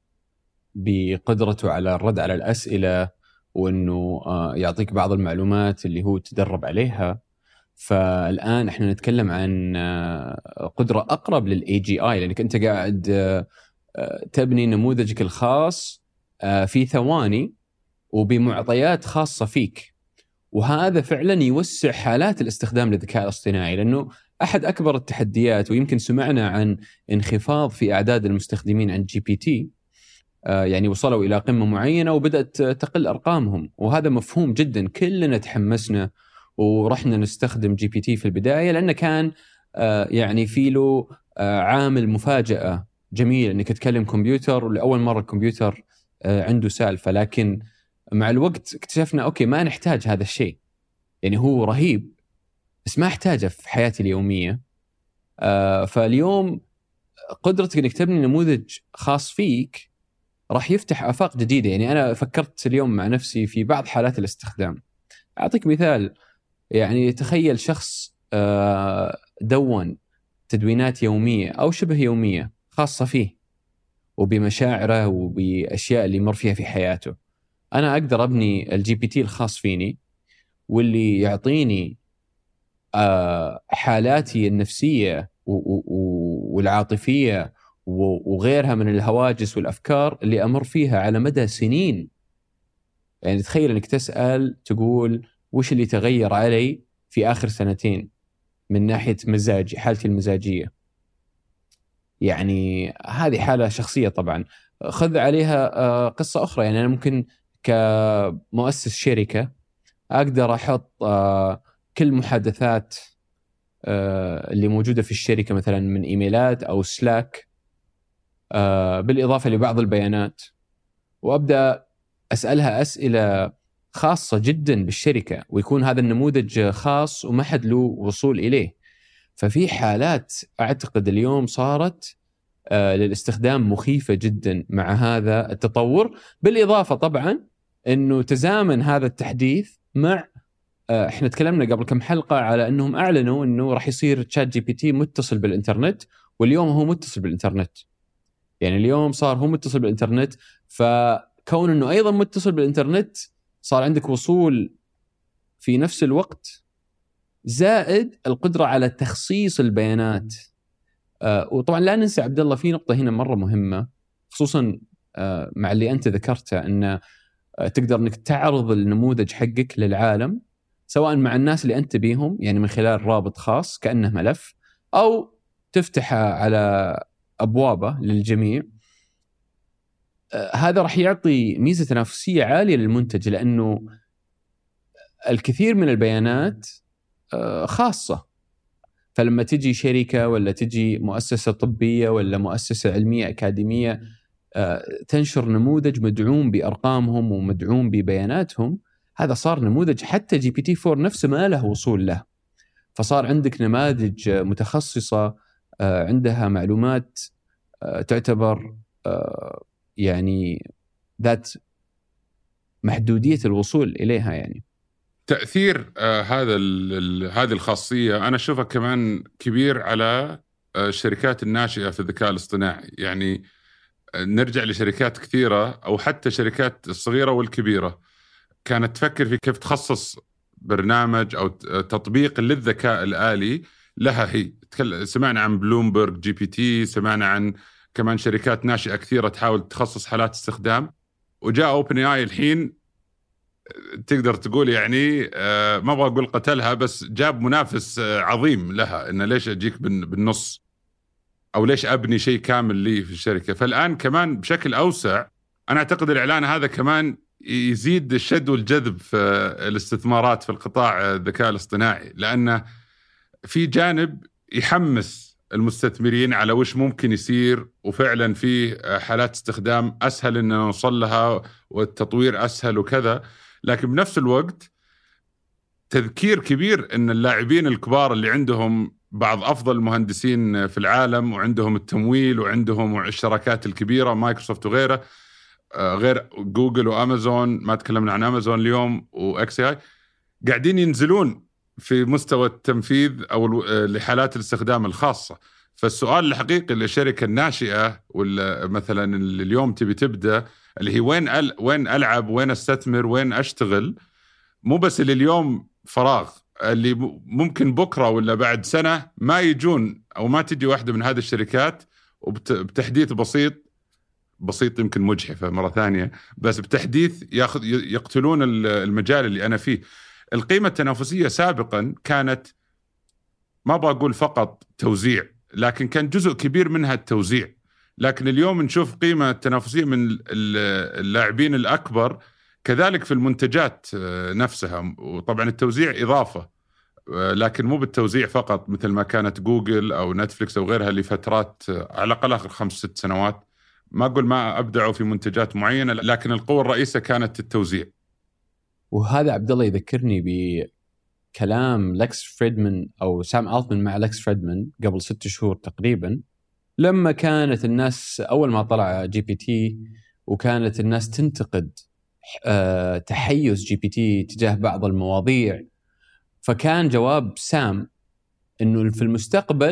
بقدرته على الرد على الأسئلة وأنه يعطيك بعض المعلومات اللي هو تدرب عليها، فالآن إحنا نتكلم عن قدرة أقرب للإي جي آي، لأنك أنت قاعد تبني نموذجك الخاص في ثواني وبمعطيات خاصة فيك. وهذا فعلا يوسع حالات الاستخدام للذكاء الاصطناعي، لأنه أحد أكبر التحديات، ويمكن سمعنا عن انخفاض في أعداد المستخدمين عن جي بي تي، يعني وصلوا إلى قمة معينة وبدأت تقل أرقامهم، وهذا مفهوم جدا. كلنا تحمسنا ورحنا نستخدم جي بي تي في البداية، لأنه كان يعني في له عامل مفاجأة جميل أنك تكلم كمبيوتر ولأول مرة الكمبيوتر عنده سالفة. لكن مع الوقت اكتشفنا أوكي ما نحتاج هذا الشيء، يعني هو رهيب بس ما احتاجه في حياتي اليومية. فاليوم قدرتك أنك تبني نموذج خاص فيك راح يفتح آفاق جديدة. يعني أنا فكرت اليوم مع نفسي في بعض حالات الاستخدام. أعطيك مثال، يعني تخيل شخص دون تدوينات يومية أو شبه يومية خاصة فيه وبمشاعره وبأشياء اللي يمر فيها في حياته. أنا أقدر أبني الجي بي تي الخاص فيني واللي يعطيني حالاتي النفسية والعاطفية وغيرها من الهواجس والأفكار اللي أمر فيها على مدى سنين. يعني تخيل أنك تسأل تقول وش اللي تغير علي في آخر سنتين من ناحية مزاجي، حالتي المزاجية. يعني هذه حالة شخصية طبعا. خذ عليها قصة أخرى. يعني أنا ممكن كمؤسس شركة أقدر أحط كل محادثات اللي موجودة في الشركة مثلا من إيميلات أو سلاك بالإضافة لبعض البيانات، وأبدأ أسألها أسئلة خاصة جدا بالشركة، ويكون هذا النموذج خاص وما حد له وصول إليه. ففي حالات أعتقد اليوم صارت للاستخدام مخيفة جدا مع هذا التطور، بالإضافة طبعا أنه تزامن هذا التحديث مع احنا تكلمنا قبل كم حلقة على أنهم أعلنوا أنه راح يصير تشات جي بي تي متصل بالإنترنت، واليوم هو متصل بالإنترنت. يعني اليوم صار هو متصل بالإنترنت، فكون أنه أيضا متصل بالإنترنت صار عندك وصول في نفس الوقت، زائد القدرة على تخصيص البيانات. آه وطبعا لا ننسى عبد الله في نقطة هنا مرة مهمة، خصوصا آه مع اللي أنت ذكرته، أن آه تقدر أنك تعرض النموذج حقك للعالم سواء مع الناس اللي أنت بيهم، يعني من خلال رابط خاص كأنه ملف، أو تفتحه على أبوابه للجميع. آه هذا راح يعطي ميزة تنافسية عالية للمنتج، لأنه الكثير من البيانات آه خاصة. فلما تجي شركة ولا تجي مؤسسة طبية ولا مؤسسة علمية أكاديمية آه تنشر نموذج مدعوم بأرقامهم ومدعوم ببياناتهم، هذا صار نموذج حتى جي بي تي فور نفسه ما له وصول له. فصار عندك نماذج متخصصة عندها معلومات تعتبر يعني ذات محدودية الوصول إليها. يعني
تأثير هذا هذه الخاصية أنا أشوفها كمان كبير على الشركات الناشئة في الذكاء الاصطناعي. يعني نرجع لشركات كثيرة أو حتى شركات الصغيرة والكبيرة كانت تفكر في كيف تخصص برنامج أو تطبيق للذكاء الآلي لها هي. سمعنا عن بلومبرج جي بي تي، سمعنا عن كمان شركات ناشئة كثيرة تحاول تخصص حالات استخدام، وجاء أوبن اي آي الحين تقدر تقول يعني ما أبغى أقول قتلها، بس جاب منافس عظيم لها، إنه ليش أجيك بالنص أو ليش أبني شيء كامل لي في الشركة. فالآن كمان بشكل أوسع أنا أعتقد الإعلان هذا كمان يزيد الشد والجذب في الاستثمارات في القطاع الذكاء الاصطناعي، لأنه في جانب يحمس المستثمرين على وش ممكن يصير، وفعلا في حالات استخدام أسهل إن نوصل لها والتطوير أسهل وكذا. لكن بنفس الوقت تذكير كبير إن اللاعبين الكبار اللي عندهم بعض أفضل المهندسين في العالم وعندهم التمويل وعندهم الشراكات الكبيرة مايكروسوفت وغيره، غير جوجل وأمازون، ما تكلمنا عن أمازون اليوم وإكس آي، قاعدين ينزلون في مستوى التنفيذ أو لحالات الاستخدام الخاصة. فالسؤال الحقيقي للشركة الناشئة ولا مثلا اللي اليوم تبي تبدأ اللي هي وين أل وين ألعب، وين أستثمر، وين أشتغل، مو بس اللي اليوم فراغ، اللي ممكن بكرة ولا بعد سنة ما يجون أو ما تجي واحدة من هذه الشركات وبتحديث بسيط بسيط يمكن مجحفة مرة ثانية، بس بتحديث ياخذ يقتلون المجال اللي أنا فيه. القيمة التنافسية سابقا كانت ما بقول فقط توزيع، لكن كان جزء كبير منها التوزيع. لكن اليوم نشوف قيمة تنافسية من اللاعبين الأكبر كذلك في المنتجات نفسها. وطبعا التوزيع إضافة، لكن مو بالتوزيع فقط مثل ما كانت جوجل أو نتفليكس أو غيرها لفترات على الأقل آخر خمس ست سنوات. ما أقول ما أبدعوا في منتجات معينة، لكن القوة الرئيسة كانت التوزيع.
وهذا عبد الله يذكرني بكلام لكس فريدمان أو سام ألتمان مع لكس فريدمان قبل ست شهور تقريبا، لما كانت الناس أول ما طلع جي بي تي وكانت الناس تنتقد أه تحيز جي بي تي تجاه بعض المواضيع، فكان جواب سام إنه في المستقبل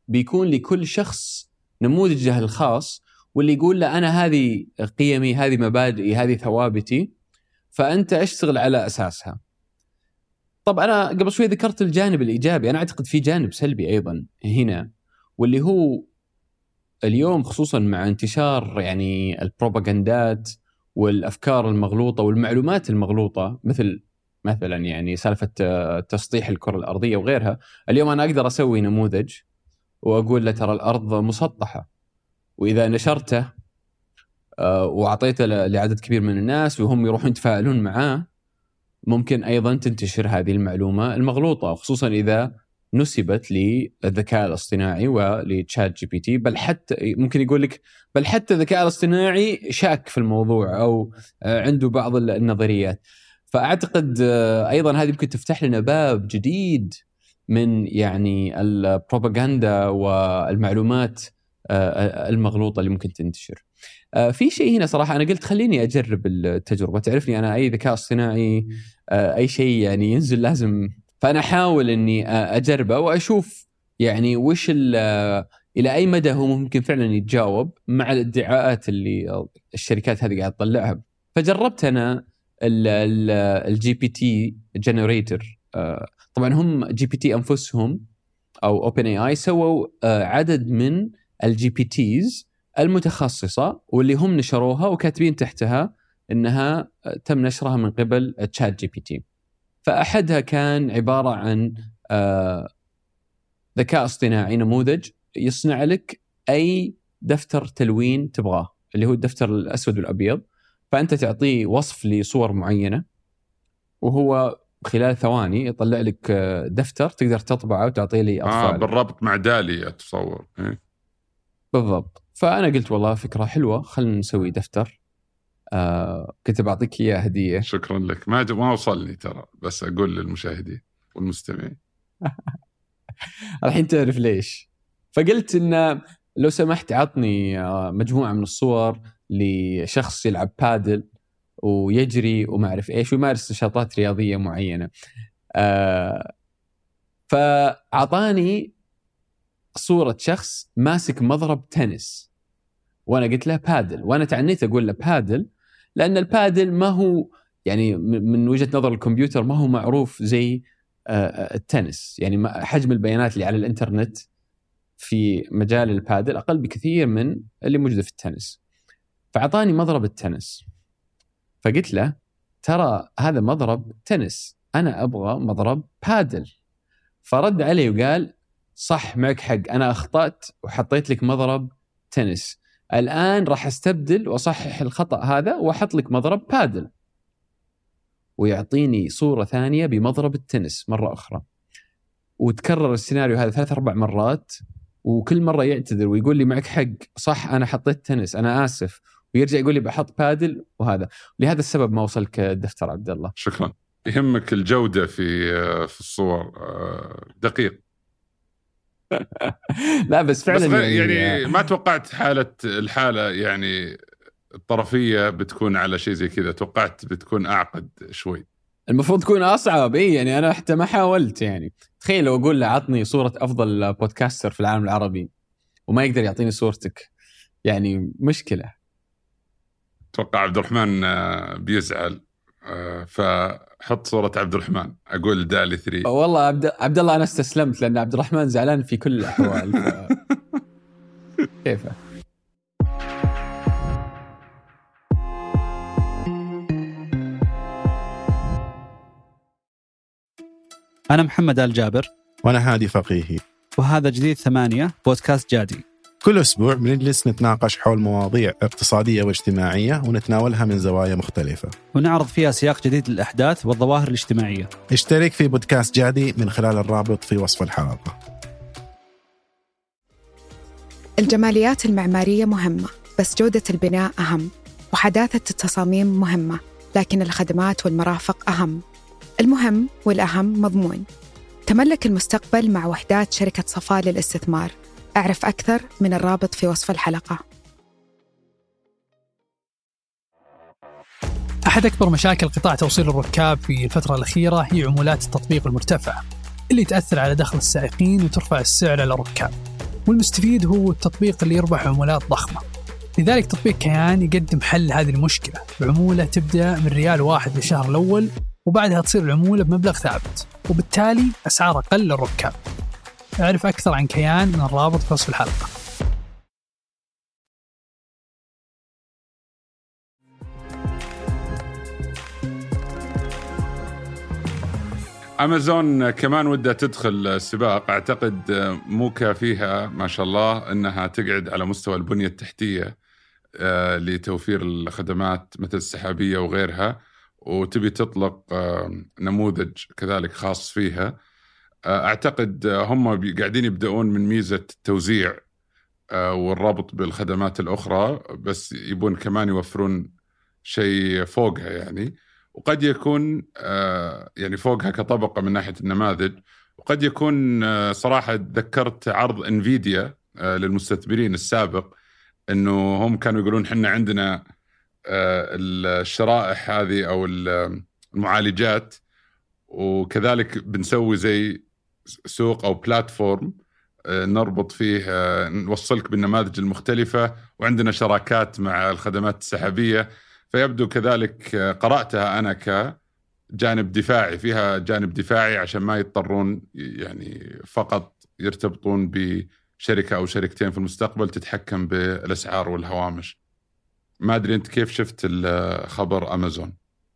بيكون لكل شخص نموذجه الخاص، واللي يقول له أنا هذه قيمي، هذه مبادئي، هذه ثوابتي، فأنت اشتغل على أساسها. طب أنا قبل شوي ذكرت الجانب الإيجابي، أنا أعتقد في جانب سلبي أيضا هنا، واللي هو اليوم خصوصا مع انتشار يعني البروباغندات والأفكار المغلوطة والمعلومات المغلوطة، مثل مثلا يعني سالفة تسطيح الكرة الأرضية وغيرها. اليوم أنا أقدر أسوي نموذج وأقول له ترى الأرض مسطحة، وإذا نشرته وأعطيته لعدد كبير من الناس وهم يروحون يتفاعلون معاه، ممكن أيضا تنتشر هذه المعلومة المغلوطة، خصوصا إذا نسبت للذكاء الاصطناعي ولتشات جي بي تي. بل حتى ممكن يقول لك بل حتى الذكاء الاصطناعي شاك في الموضوع أو عنده بعض النظريات. فأعتقد أيضا هذه ممكن تفتح لنا باب جديد من يعني البروباغندا والمعلومات المغلوطة اللي ممكن تنتشر. في شيء هنا صراحة أنا قلت خليني أجرب التجربة، تعرفني أنا أي ذكاء اصطناعي أي شيء يعني ينزل لازم، فأنا أحاول أني أجربه وأشوف يعني وش إلى أي مدى هو ممكن فعلا يتجاوب مع الادعاءات اللي الشركات هذه قاعدة تطلعها. فجربت أنا الجي بي تي جنريتر. طبعا هم جي بي تي أنفسهم أو أوبن إيه آي سووا عدد من الجي بي تيز المتخصصة واللي هم نشروها وكاتبين تحتها إنها تم نشرها من قبل تشات جي بي تي. فأحدها كان عبارة عن ذكاء اصطناعي نموذج يصنع لك أي دفتر تلوين تبغاه، اللي هو الدفتر الأسود والأبيض. فأنت تعطيه وصف لصور معينة وهو خلال ثواني يطلع لك دفتر تقدر تطبعه وتعطيه لي أطفال.
آه بالربط مع دالي أتصور. إيه؟
بالضبط. فأنا قلت والله فكرة حلوة، خلنا نسوي دفتر. آه كنت بعطيك إياه هدية.
شكرا لك. ما ما وصلني ترى، بس أقول للمشاهدين والمستمعين.
الحين تعرف ليش. فقلت إن لو سمحت عطني مجموعة من الصور لشخص يلعب بادل ويجري وما أعرف إيش ويمارس نشاطات رياضية معينة. آه فعطاني صورة شخص ماسك مضرب تنس، وأنا قلت له بادل، وأنا تعنيت أقول له بادل لأن البادل ما هو يعني من وجهة نظر الكمبيوتر ما هو معروف زي التنس. يعني حجم البيانات اللي على الإنترنت في مجال البادل أقل بكثير من اللي موجودة في التنس. فعطاني مضرب التنس، فقلت له ترى هذا مضرب تنس، أنا أبغى مضرب بادل. فرد علي وقال صح معك حق، أنا أخطأت وحطيت لك مضرب تنس، الآن راح أستبدل وأصحح الخطأ هذا وأحط لك مضرب بادل. ويعطيني صورة ثانية بمضرب التنس مرة أخرى، وتكرر السيناريو هذا ثلاث أربع مرات، وكل مرة يعتذر ويقول لي معك حق صح أنا حطيت تنس أنا آسف، ويرجع يقول لي بحط بادل. وهذا لهذا السبب ما وصلك الدفتر عبد الله.
شكرا. يهمك الجودة في في الصور دقيق.
لا بس فعلا
بس
يعني,
يعني ما توقعت حالة الحالة يعني الطرفية بتكون على شيء زي كذا، توقعت بتكون أعقد شوي.
المفروض تكون أصعب. إيه يعني أنا حتى ما حاولت. يعني تخيل لو أقول له عطني صورة أفضل بودكاستر في العالم العربي وما يقدر يعطيني صورتك، يعني مشكلة.
توقع عبد الرحمن بيزعل، فحط صورة عبد الرحمن أقول دالي ثري.
والله عبد عبد الله أنا استسلمت لأن عبد الرحمن زعلان في كل الأحوال. ف... كيفه؟
أنا محمد آل جابر.
وأنا هادي فقيهي.
وهذا جديد ثمانية بودكاست جادي.
كل أسبوع بنجلس نتناقش حول مواضيع اقتصادية واجتماعية ونتناولها من زوايا مختلفة،
ونعرض فيها سياق جديد للأحداث والظواهر الاجتماعية.
اشترك في بودكاست جادي من خلال الرابط في وصف الحلقة.
الجماليات المعمارية مهمة، بس جودة البناء أهم، وحداثة التصاميم مهمة، لكن الخدمات والمرافق أهم. المهم والأهم مضمون. تملك المستقبل مع وحدات شركة صفاء للاستثمار. أعرف أكثر من الرابط في وصف الحلقة.
أحد أكبر مشاكل قطاع توصيل الركاب في الفترة الأخيرة هي عمولات التطبيق المرتفعة اللي تأثر على دخل السائقين وترفع السعر على الركاب. والمستفيد هو التطبيق اللي يربح عمولات ضخمة. لذلك تطبيق كيان يقدم حل هذه المشكلة بعمولة تبدأ من ريال واحد للشهر الأول، وبعدها تصير العمولة بمبلغ ثابت، وبالتالي أسعار أقل للركاب. اعرف أكثر عن كيان من الرابط في وصف الحلقة.
أمازون كمان ودها تدخل السباق. أعتقد مو كافيها ما شاء الله أنها تقعد على مستوى البنية التحتية لتوفير الخدمات مثل السحابية وغيرها، وتبي تطلق نموذج كذلك خاص فيها. أعتقد هم قاعدين يبدأون من ميزة التوزيع والربط بالخدمات الأخرى، بس يبون كمان يوفرون شيء فوقها يعني، وقد يكون يعني فوقها كطبقة من ناحية النماذج. وقد يكون صراحة ذكرت عرض انفيديا للمستثمرين السابق، أنه هم كانوا يقولون حنا عندنا الشرائح هذه أو المعالجات، وكذلك بنسوي زي سوق أو بلاتفورم نربط فيه، نوصلك بالنماذج المختلفة، وعندنا شراكات مع الخدمات السحابية. فيبدو كذلك قرأتها أنا كجانب دفاعي، فيها جانب دفاعي عشان ما يضطرون يعني فقط يرتبطون بشركة أو شركتين في المستقبل تتحكم بالأسعار والهوامش. ما أدري أنت كيف شفت الخبر أمازون؟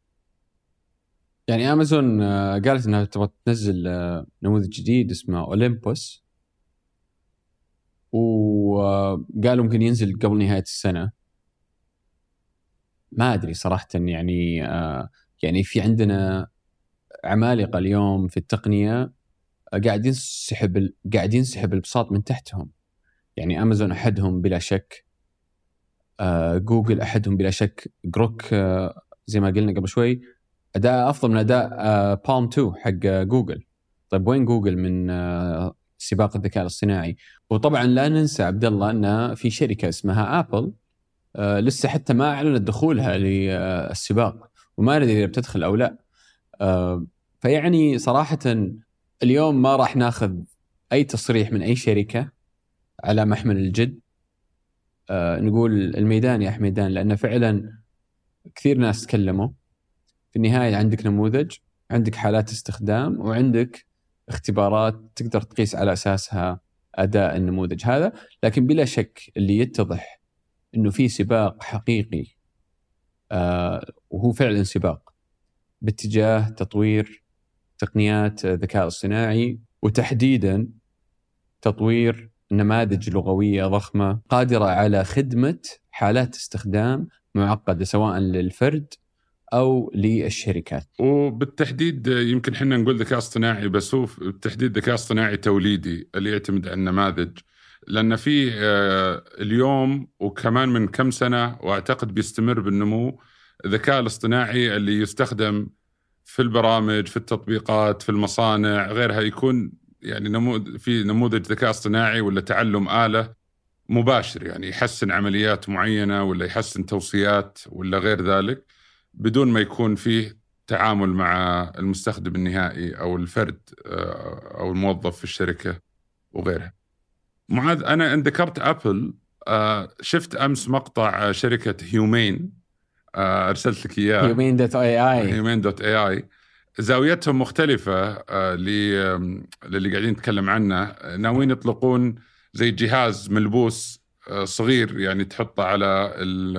يعني أمازون قالت أنها تبغى تنزل نموذج جديد اسمه أوليمبوس، وقالوا ممكن ينزل قبل نهاية السنة. ما أدري صراحة يعني آه يعني في عندنا عمالقة اليوم في التقنية قاعدين سحب قاعدين سحب البساط من تحتهم. يعني أمازون أحدهم بلا شك، آه جوجل أحدهم بلا شك، جروك آه زي ما قلنا قبل شوي أداء أفضل من أداء آه بالم تو حق جوجل. طيب وين جوجل من آه سباق الذكاء الاصطناعي؟ وطبعا لا ننسى عبد الله أن في شركة اسمها آبل آه لسه حتى ما أعلنت دخولها للسباق، وما ندري إذا بتدخل أو لا. آه فيعني صراحة اليوم ما راح ناخذ أي تصريح من أي شركة على محمل الجد. آه نقول الميدان يا حميدان، لأن فعلا كثير ناس تكلموا. في النهاية عندك نموذج، عندك حالات استخدام، وعندك اختبارات تقدر تقيس على أساسها أداء النموذج هذا. لكن بلا شك اللي يتضح إنه في سباق حقيقي، آه وهو فعلا سباق باتجاه تطوير تقنيات الذكاء الصناعي، وتحديدا تطوير نماذج لغوية ضخمة قادرة على خدمة حالات استخدام معقدة سواء للفرد أو للشركات.
وبالتحديد يمكن حنا نقول ذكاء اصطناعي، بس هو بالتحديد ذكاء اصطناعي توليدي اللي يعتمد على النماذج. لأن في اليوم وكمان من كم سنة وأعتقد بيستمر بالنمو الذكاء الاصطناعي اللي يستخدم في البرامج، في التطبيقات، في المصانع غيرها، يكون يعني نمو في نموذج ذكاء اصطناعي ولا تعلم آلة مباشر، يعني يحسن عمليات معينة ولا يحسن توصيات ولا غير ذلك، بدون ما يكون فيه تعامل مع المستخدم النهائي أو الفرد أو الموظف في الشركة وغيرها. معاذ، أنا إن ذكرت أبل، شفت أمس مقطع شركة هيومين، أرسلت لك إياه،
هيومين دوت اي اي
هيومين دوت اي اي. زاويتهم مختلفة للي قاعدين نتكلم عنه. ناويين يطلقون زي جهاز ملبوس صغير، يعني تحطه على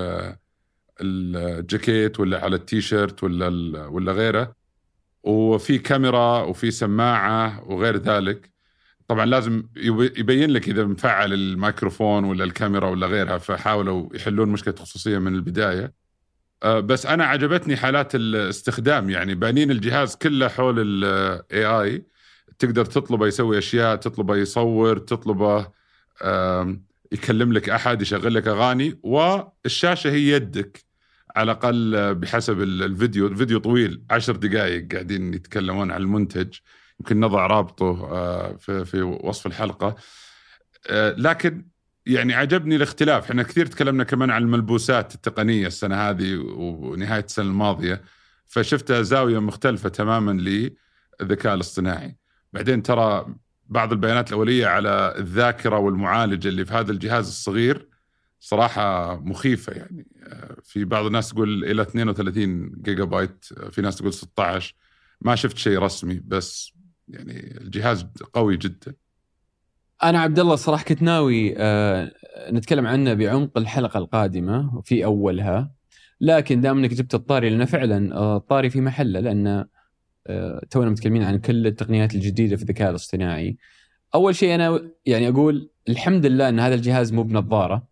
الجاكيت ولا على التيشيرت ولا ولا غيره، وفي كاميرا وفي سماعة وغير ذلك. طبعا لازم يبين لك إذا مفعل الميكروفون ولا الكاميرا ولا غيرها، فحاولوا يحلون مشكلة خصوصية من البداية. بس أنا عجبتني حالات الاستخدام، يعني بانين الجهاز كله حول ال إيه آي، تقدر تطلبه يسوي أشياء، تطلبه يصور، تطلبه يكلم لك أحد، يشغل لك أغاني، والشاشة هي يدك على الأقل بحسب الفيديو. الفيديو طويل عشر دقائق قاعدين يتكلمون عن المنتج، يمكن نضع رابطه في في وصف الحلقة. لكن يعني عجبني الاختلاف. احنا كثير تكلمنا كمان عن الملبوسات التقنية السنة هذه ونهاية السنة الماضية، فشفتها زاوية مختلفة تماما للذكاء الاصطناعي. بعدين ترى بعض البيانات الأولية على الذاكرة والمعالجة اللي في هذا الجهاز الصغير صراحة مخيفة. يعني في بعض الناس تقول إلى اثنين وثلاثين جيجا بايت، في ناس تقول ستة عشر. ما شفت شيء رسمي، بس يعني الجهاز قوي جدا.
أنا عبد الله صراحة كنت ناوي آه نتكلم عنه بعمق الحلقة القادمة في أولها، لكن دام أنك جبت الطاري، لأنه فعلا آه الطاري في محله، لأن آه تونا متكلمين عن كل التقنيات الجديدة في الذكاء الاصطناعي. أول شيء أنا يعني أقول الحمد لله أن هذا الجهاز مو بنظارة،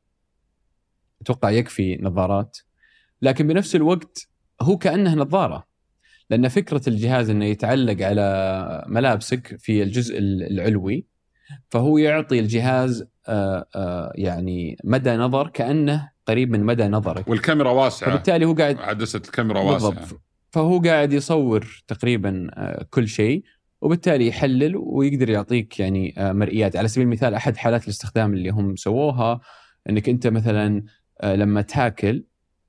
أتوقع يكفي نظارات، لكن بنفس الوقت هو كأنه نظارة، لأن فكرة الجهاز أنه يتعلق على ملابسك في الجزء العلوي، فهو يعطي الجهاز آآ آآ يعني مدى نظر كأنه قريب من مدى نظرك،
والكاميرا واسعة،
فبالتالي هو قاعد
عدسة الكاميرا واسعة،
فهو قاعد يصور تقريبا كل شيء، وبالتالي يحلل ويقدر يعطيك يعني مرئيات. على سبيل المثال أحد حالات الاستخدام اللي هم سووها أنك أنت مثلا لما تاكل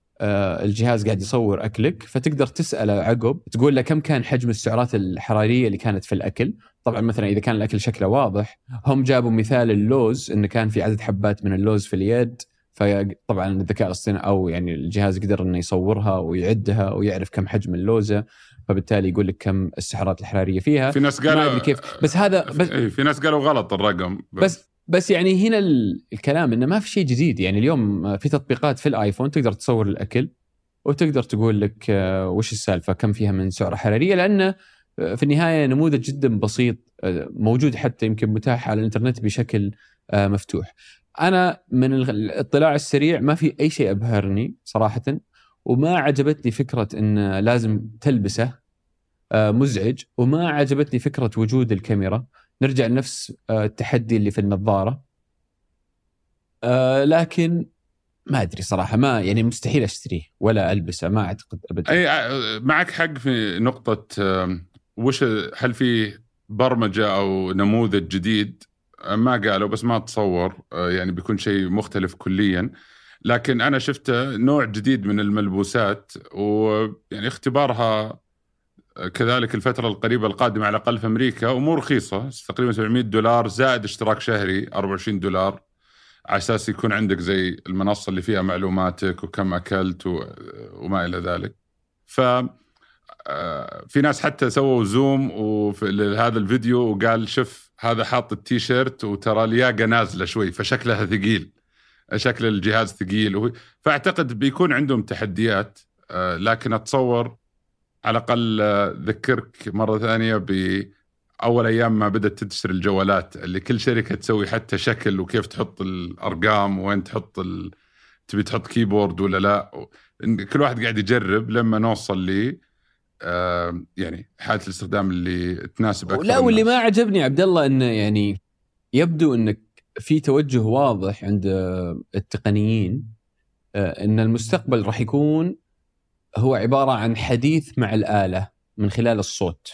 الجهاز قاعد يصور أكلك، فتقدر تسأله عقب تقول له كم كان حجم السعرات الحرارية اللي كانت في الأكل. طبعا مثلا إذا كان الأكل شكله واضح، هم جابوا مثال اللوز إنه كان في عدد حبات من اللوز في اليد، فطبعا الذكاء الاصطناعي أو يعني الجهاز قدر إنه يصورها ويعدها ويعرف كم حجم اللوزة، فبالتالي يقول لك كم السعرات الحرارية فيها.
في ناس قالوا
كيف، بس هذا بس
في ناس قالوا غلط الرقم، بس,
بس بس يعني هنا الكلام إنه ما في شيء جديد. يعني اليوم في تطبيقات في الآيفون تقدر تصور الأكل وتقدر تقول لك وش السالفة كم فيها من سعرة حرارية، لأنه في النهاية نموذج جدا بسيط موجود، حتى يمكن متاح على الإنترنت بشكل مفتوح. أنا من الاطلاع السريع ما في أي شيء أبهرني صراحة، وما عجبتني فكرة إن لازم تلبسه، مزعج، وما عجبتني فكرة وجود الكاميرا. نرجع لنفس التحدي اللي في النظارة، لكن ما أدري صراحة، ما يعني مستحيل أشتريه ولا ألبسه، ما أعتقد أبدا.
أي معك حق في نقطة وش، هل في برمجة أو نموذج جديد؟ ما قالوا، بس ما أتصور يعني بيكون شيء مختلف كليا. لكن أنا شفت نوع جديد من الملبوسات، ويعني اختبارها كذلك الفترة القريبة القادمة على الأقل في أمريكا، ومو رخيصة، تقريبا سبعمية دولار زائد اشتراك شهري أربعة وعشرين دولار، على أساس يكون عندك زي المنصة اللي فيها معلوماتك وكم أكلت وما إلى ذلك. ف في ناس حتى سووا زوم لهذا الفيديو وقال شوف هذا حاط التيشيرت وترى الياقة نازلة شوي، فشكلها ثقيل، شكل الجهاز ثقيل. فأعتقد بيكون عندهم تحديات، لكن أتصور على الأقل ذكرك مرة ثانية بأول أيام ما بدأت تنتشر الجوالات، اللي كل شركة تسوي حتى شكل وكيف تحط الأرقام وين تحط ال... تبي تحط كيبورد ولا لا، كل واحد قاعد يجرب لما نوصل لي آه يعني حالة الاستخدام اللي تناسب أكثر.
لا، واللي ما عجبني عبد الله إنه يعني يبدو إنك في توجه واضح عند التقنيين آه إن المستقبل راح يكون هو عبارة عن حديث مع الآلة من خلال الصوت.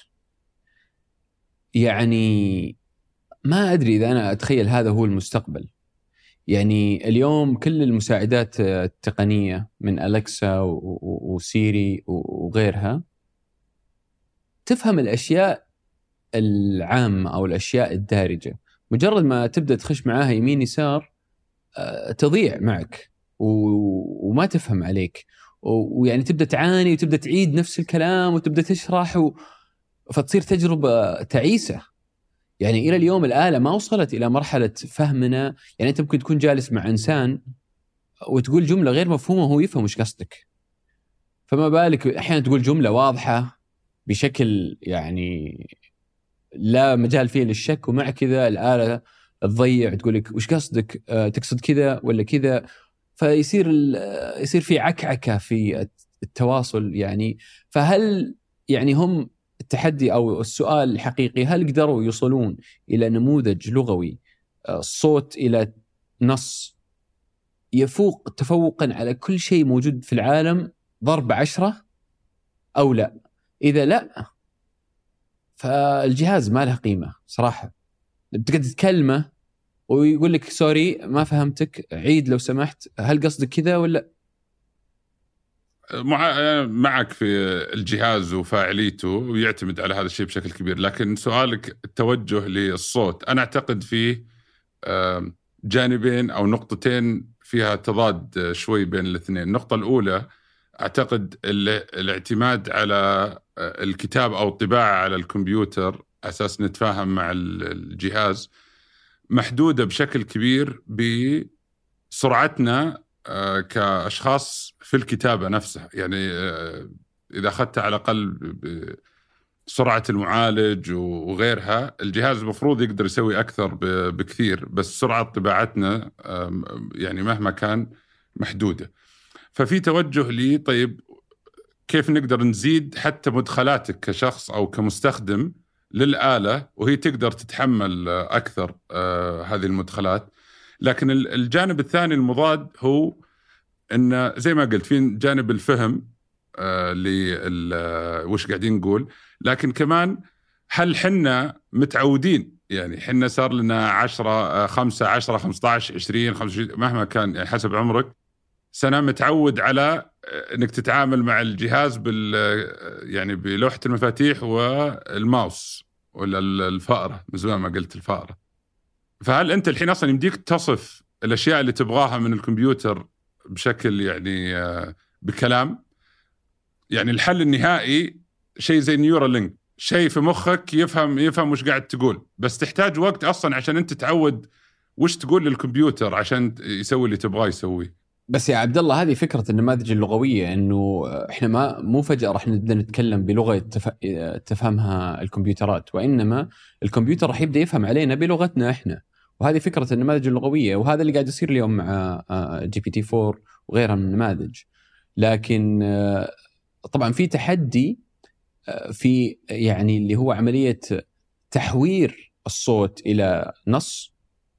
يعني ما أدري إذا أنا أتخيل هذا هو المستقبل. يعني اليوم كل المساعدات التقنية من أليكسا وسيري وغيرها تفهم الأشياء العامة أو الأشياء الدارجة، مجرد ما تبدأ تخش معاها يمين يسار تضيع معك وما تفهم عليك، ويعني تبدأ تعاني وتبدأ تعيد نفس الكلام وتبدأ تشرح و... فتصير تجربة تعيسة. يعني إلى اليوم الآلة ما وصلت إلى مرحلة فهمنا. يعني أنت ممكن تكون جالس مع إنسان وتقول جملة غير مفهومة وهو يفهم وش قصدك، فما بالك أحيانا تقول جملة واضحة بشكل يعني لا مجال فيه للشك، ومع كذا الآلة تضيع تقول لك وش قصدك، أه تقصد كذا ولا كذا، فيصير يصير في عكعكة في التواصل. يعني فهل يعني هم التحدي أو السؤال الحقيقي، هل قدروا يوصلون إلى نموذج لغوي صوت إلى نص يفوق تفوقا على كل شيء موجود في العالم ضرب عشرة أو لا؟ إذا لا فالجهاز ما له قيمة صراحة. بتقدر تكلمه ويقول لك سوري ما فهمتك، عيد لو سمحت، هل قصدك كذا ولا؟
مع... معك في الجهاز وفاعليته ويعتمد على هذا الشيء بشكل كبير. لكن سؤالك التوجه للصوت، أنا أعتقد فيه جانبين أو نقطتين فيها تضاد شوي بين الاثنين. النقطة الأولى أعتقد الاعتماد على الكتاب أو الطباعة على الكمبيوتر أساس نتفاهم مع الجهاز محدودة بشكل كبير بسرعتنا كأشخاص في الكتابة نفسها. يعني إذا أخذت على الأقل سرعة المعالج وغيرها، الجهاز المفروض يقدر يسوي أكثر بكثير، بس سرعة طباعتنا يعني مهما كان محدودة. ففي توجه لي طيب كيف نقدر نزيد حتى مدخلاتك كشخص أو كمستخدم للآلة وهي تقدر تتحمل أكثر هذه المدخلات. لكن الجانب الثاني المضاد هو إن زي ما قلت في جانب الفهم ل وش قاعدين نقول، لكن كمان هل حنا متعودين، يعني حنا صار لنا عشرة خمسة عشرة خمسة عشر عشرين خمسة مهما كان يعني حسب عمرك سنة متعود على انك تتعامل مع الجهاز بال يعني بلوحة المفاتيح والماوس ولا الفأرة، مثل ما قلت الفأرة. فهل انت الحين اصلا يمديك تصف الاشياء اللي تبغاها من الكمبيوتر بشكل يعني بكلام؟ يعني الحل النهائي شيء زي نيورالينك، شيء في مخك يفهم يفهم وش قاعد تقول، بس تحتاج وقت اصلا عشان انت تعود وش تقول للكمبيوتر عشان يسوي اللي تبغاه يسويه.
بس يا عبد الله هذه فكرة النماذج اللغوية، انه احنا ما مو فجأة راح نبدأ نتكلم بلغة تف... تفهمها الكمبيوترات، وإنما الكمبيوتر راح يبدأ يفهم علينا بلغتنا احنا، وهذه فكرة النماذج اللغوية. وهذا اللي قاعد يصير اليوم مع جي بي تي فور وغيرها من النماذج. لكن طبعا في تحدي في يعني اللي هو عملية تحوير الصوت إلى نص.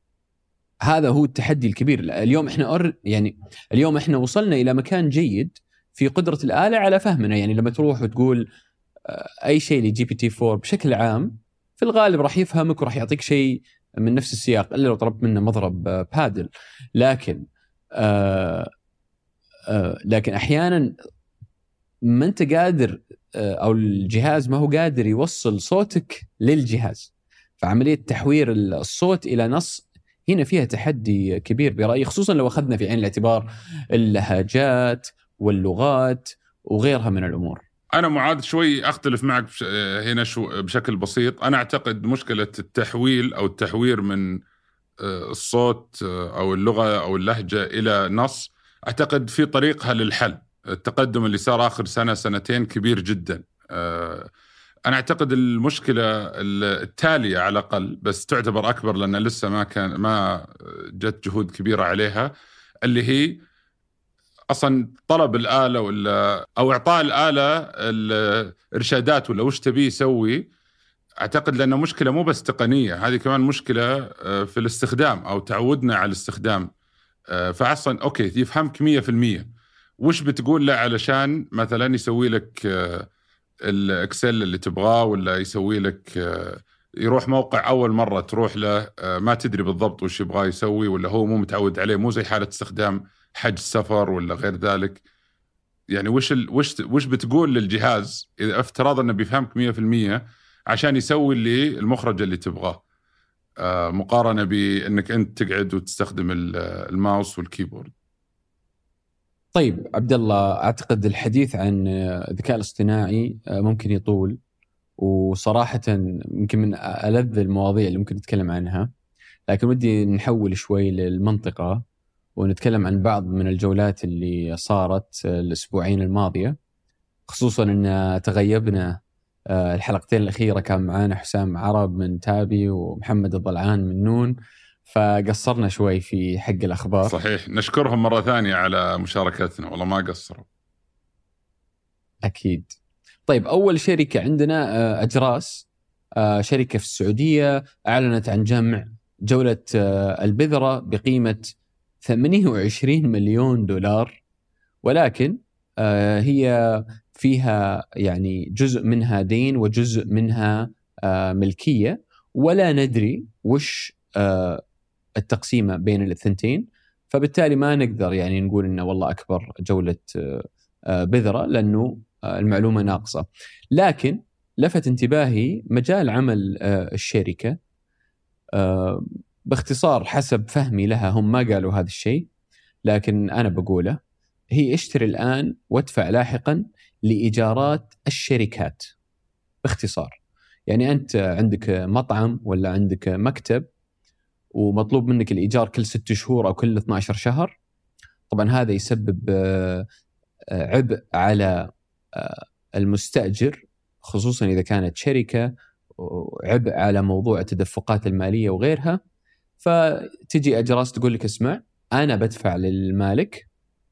هذا هو التحدي الكبير اليوم. احنا أر يعني اليوم احنا وصلنا إلى مكان جيد في قدرة الآلة على فهمنا. يعني لما تروح وتقول أي شيء لجي بي تي فور بشكل عام في الغالب راح يفهمك وراح يعطيك شيء من نفس السياق، إلا لو طلبت منه مضرب بادل. لكن آه آه لكن أحيانا ما أنت قادر أو الجهاز ما هو قادر يوصل صوتك للجهاز. فعملية تحوير الصوت إلى نص هنا فيها تحدي كبير برأيي، خصوصا لو أخذنا في عين الاعتبار اللهجات واللغات وغيرها من الأمور.
أنا معاذ شوي أختلف معك هنا شو بشكل بسيط. أنا أعتقد مشكلة التحويل أو التحوير من الصوت أو اللغة أو اللهجة إلى نص، أعتقد في طريقها للحل. التقدم اللي صار آخر سنة سنتين كبير جدا. أنا أعتقد المشكلة التالية على الأقل، بس تعتبر أكبر لأن لسه ما كان ما جت جهود كبيرة عليها، اللي هي أصلا طلب الآلة ولا أو إعطاء الآلة الإرشادات ولا وش تبي يسوي. أعتقد لأنه مشكلة مو بس تقنية، هذه كمان مشكلة في الاستخدام أو تعودنا على الاستخدام. فأصلا أوكي يفهمك مية في المية وش بتقول له علشان مثلا يسوي لك الإكسل اللي تبغاه، ولا يسوي لك يروح موقع أول مرة تروح له ما تدري بالضبط وش يبغاه يسوي، ولا هو مو متعود عليه، مو زي حالة استخدام حجز سفر ولا غير ذلك. يعني وش ال... وش وش بتقول للجهاز إذا افترض إنه بيفهمك مية في المية عشان يسوي اللي المخرج اللي تبغاه، آه مقارنة بإنك أنت تقعد وتستخدم الماوس والكيبورد.
طيب عبد الله، أعتقد الحديث عن الذكاء الاصطناعي ممكن يطول، وصراحة يمكن من ألذ المواضيع اللي ممكن نتكلم عنها، لكن ودي نحول شوي للمنطقة ونتكلم عن بعض من الجولات اللي صارت الأسبوعين الماضية، خصوصا أن تغيبنا الحلقتين الأخيرة كان معانا حسام عرب من تابي ومحمد الضلعان من نون، فقصرنا شوي في حق الأخبار.
صحيح، نشكرهم مرة ثانية على مشاركتنا، والله ما قصروا.
أكيد. طيب أول شركة عندنا أجراس، شركة في السعودية، أعلنت عن جمع جولة البذرة بقيمة ثمانية وعشرين مليون دولار، ولكن هي فيها يعني جزء منها دين وجزء منها ملكية، ولا ندري وش التقسيمة بين الثنتين، فبالتالي ما نقدر يعني نقول إنه والله أكبر جولة بذرة لأنه المعلومة ناقصة. لكن لفت انتباهي مجال عمل الشركة باختصار حسب فهمي لها، هم ما قالوا هذا الشيء لكن أنا بقوله، هي اشتري الآن وادفع لاحقا لإيجارات الشركات. باختصار يعني أنت عندك مطعم ولا عندك مكتب ومطلوب منك الإيجار كل ست شهور أو كل اثنا عشر شهر، طبعا هذا يسبب عبء على المستأجر خصوصا إذا كانت شركة، عبء على موضوع التدفقات المالية وغيرها. فتجي أجراس تقول لك اسمع أنا بدفع للمالك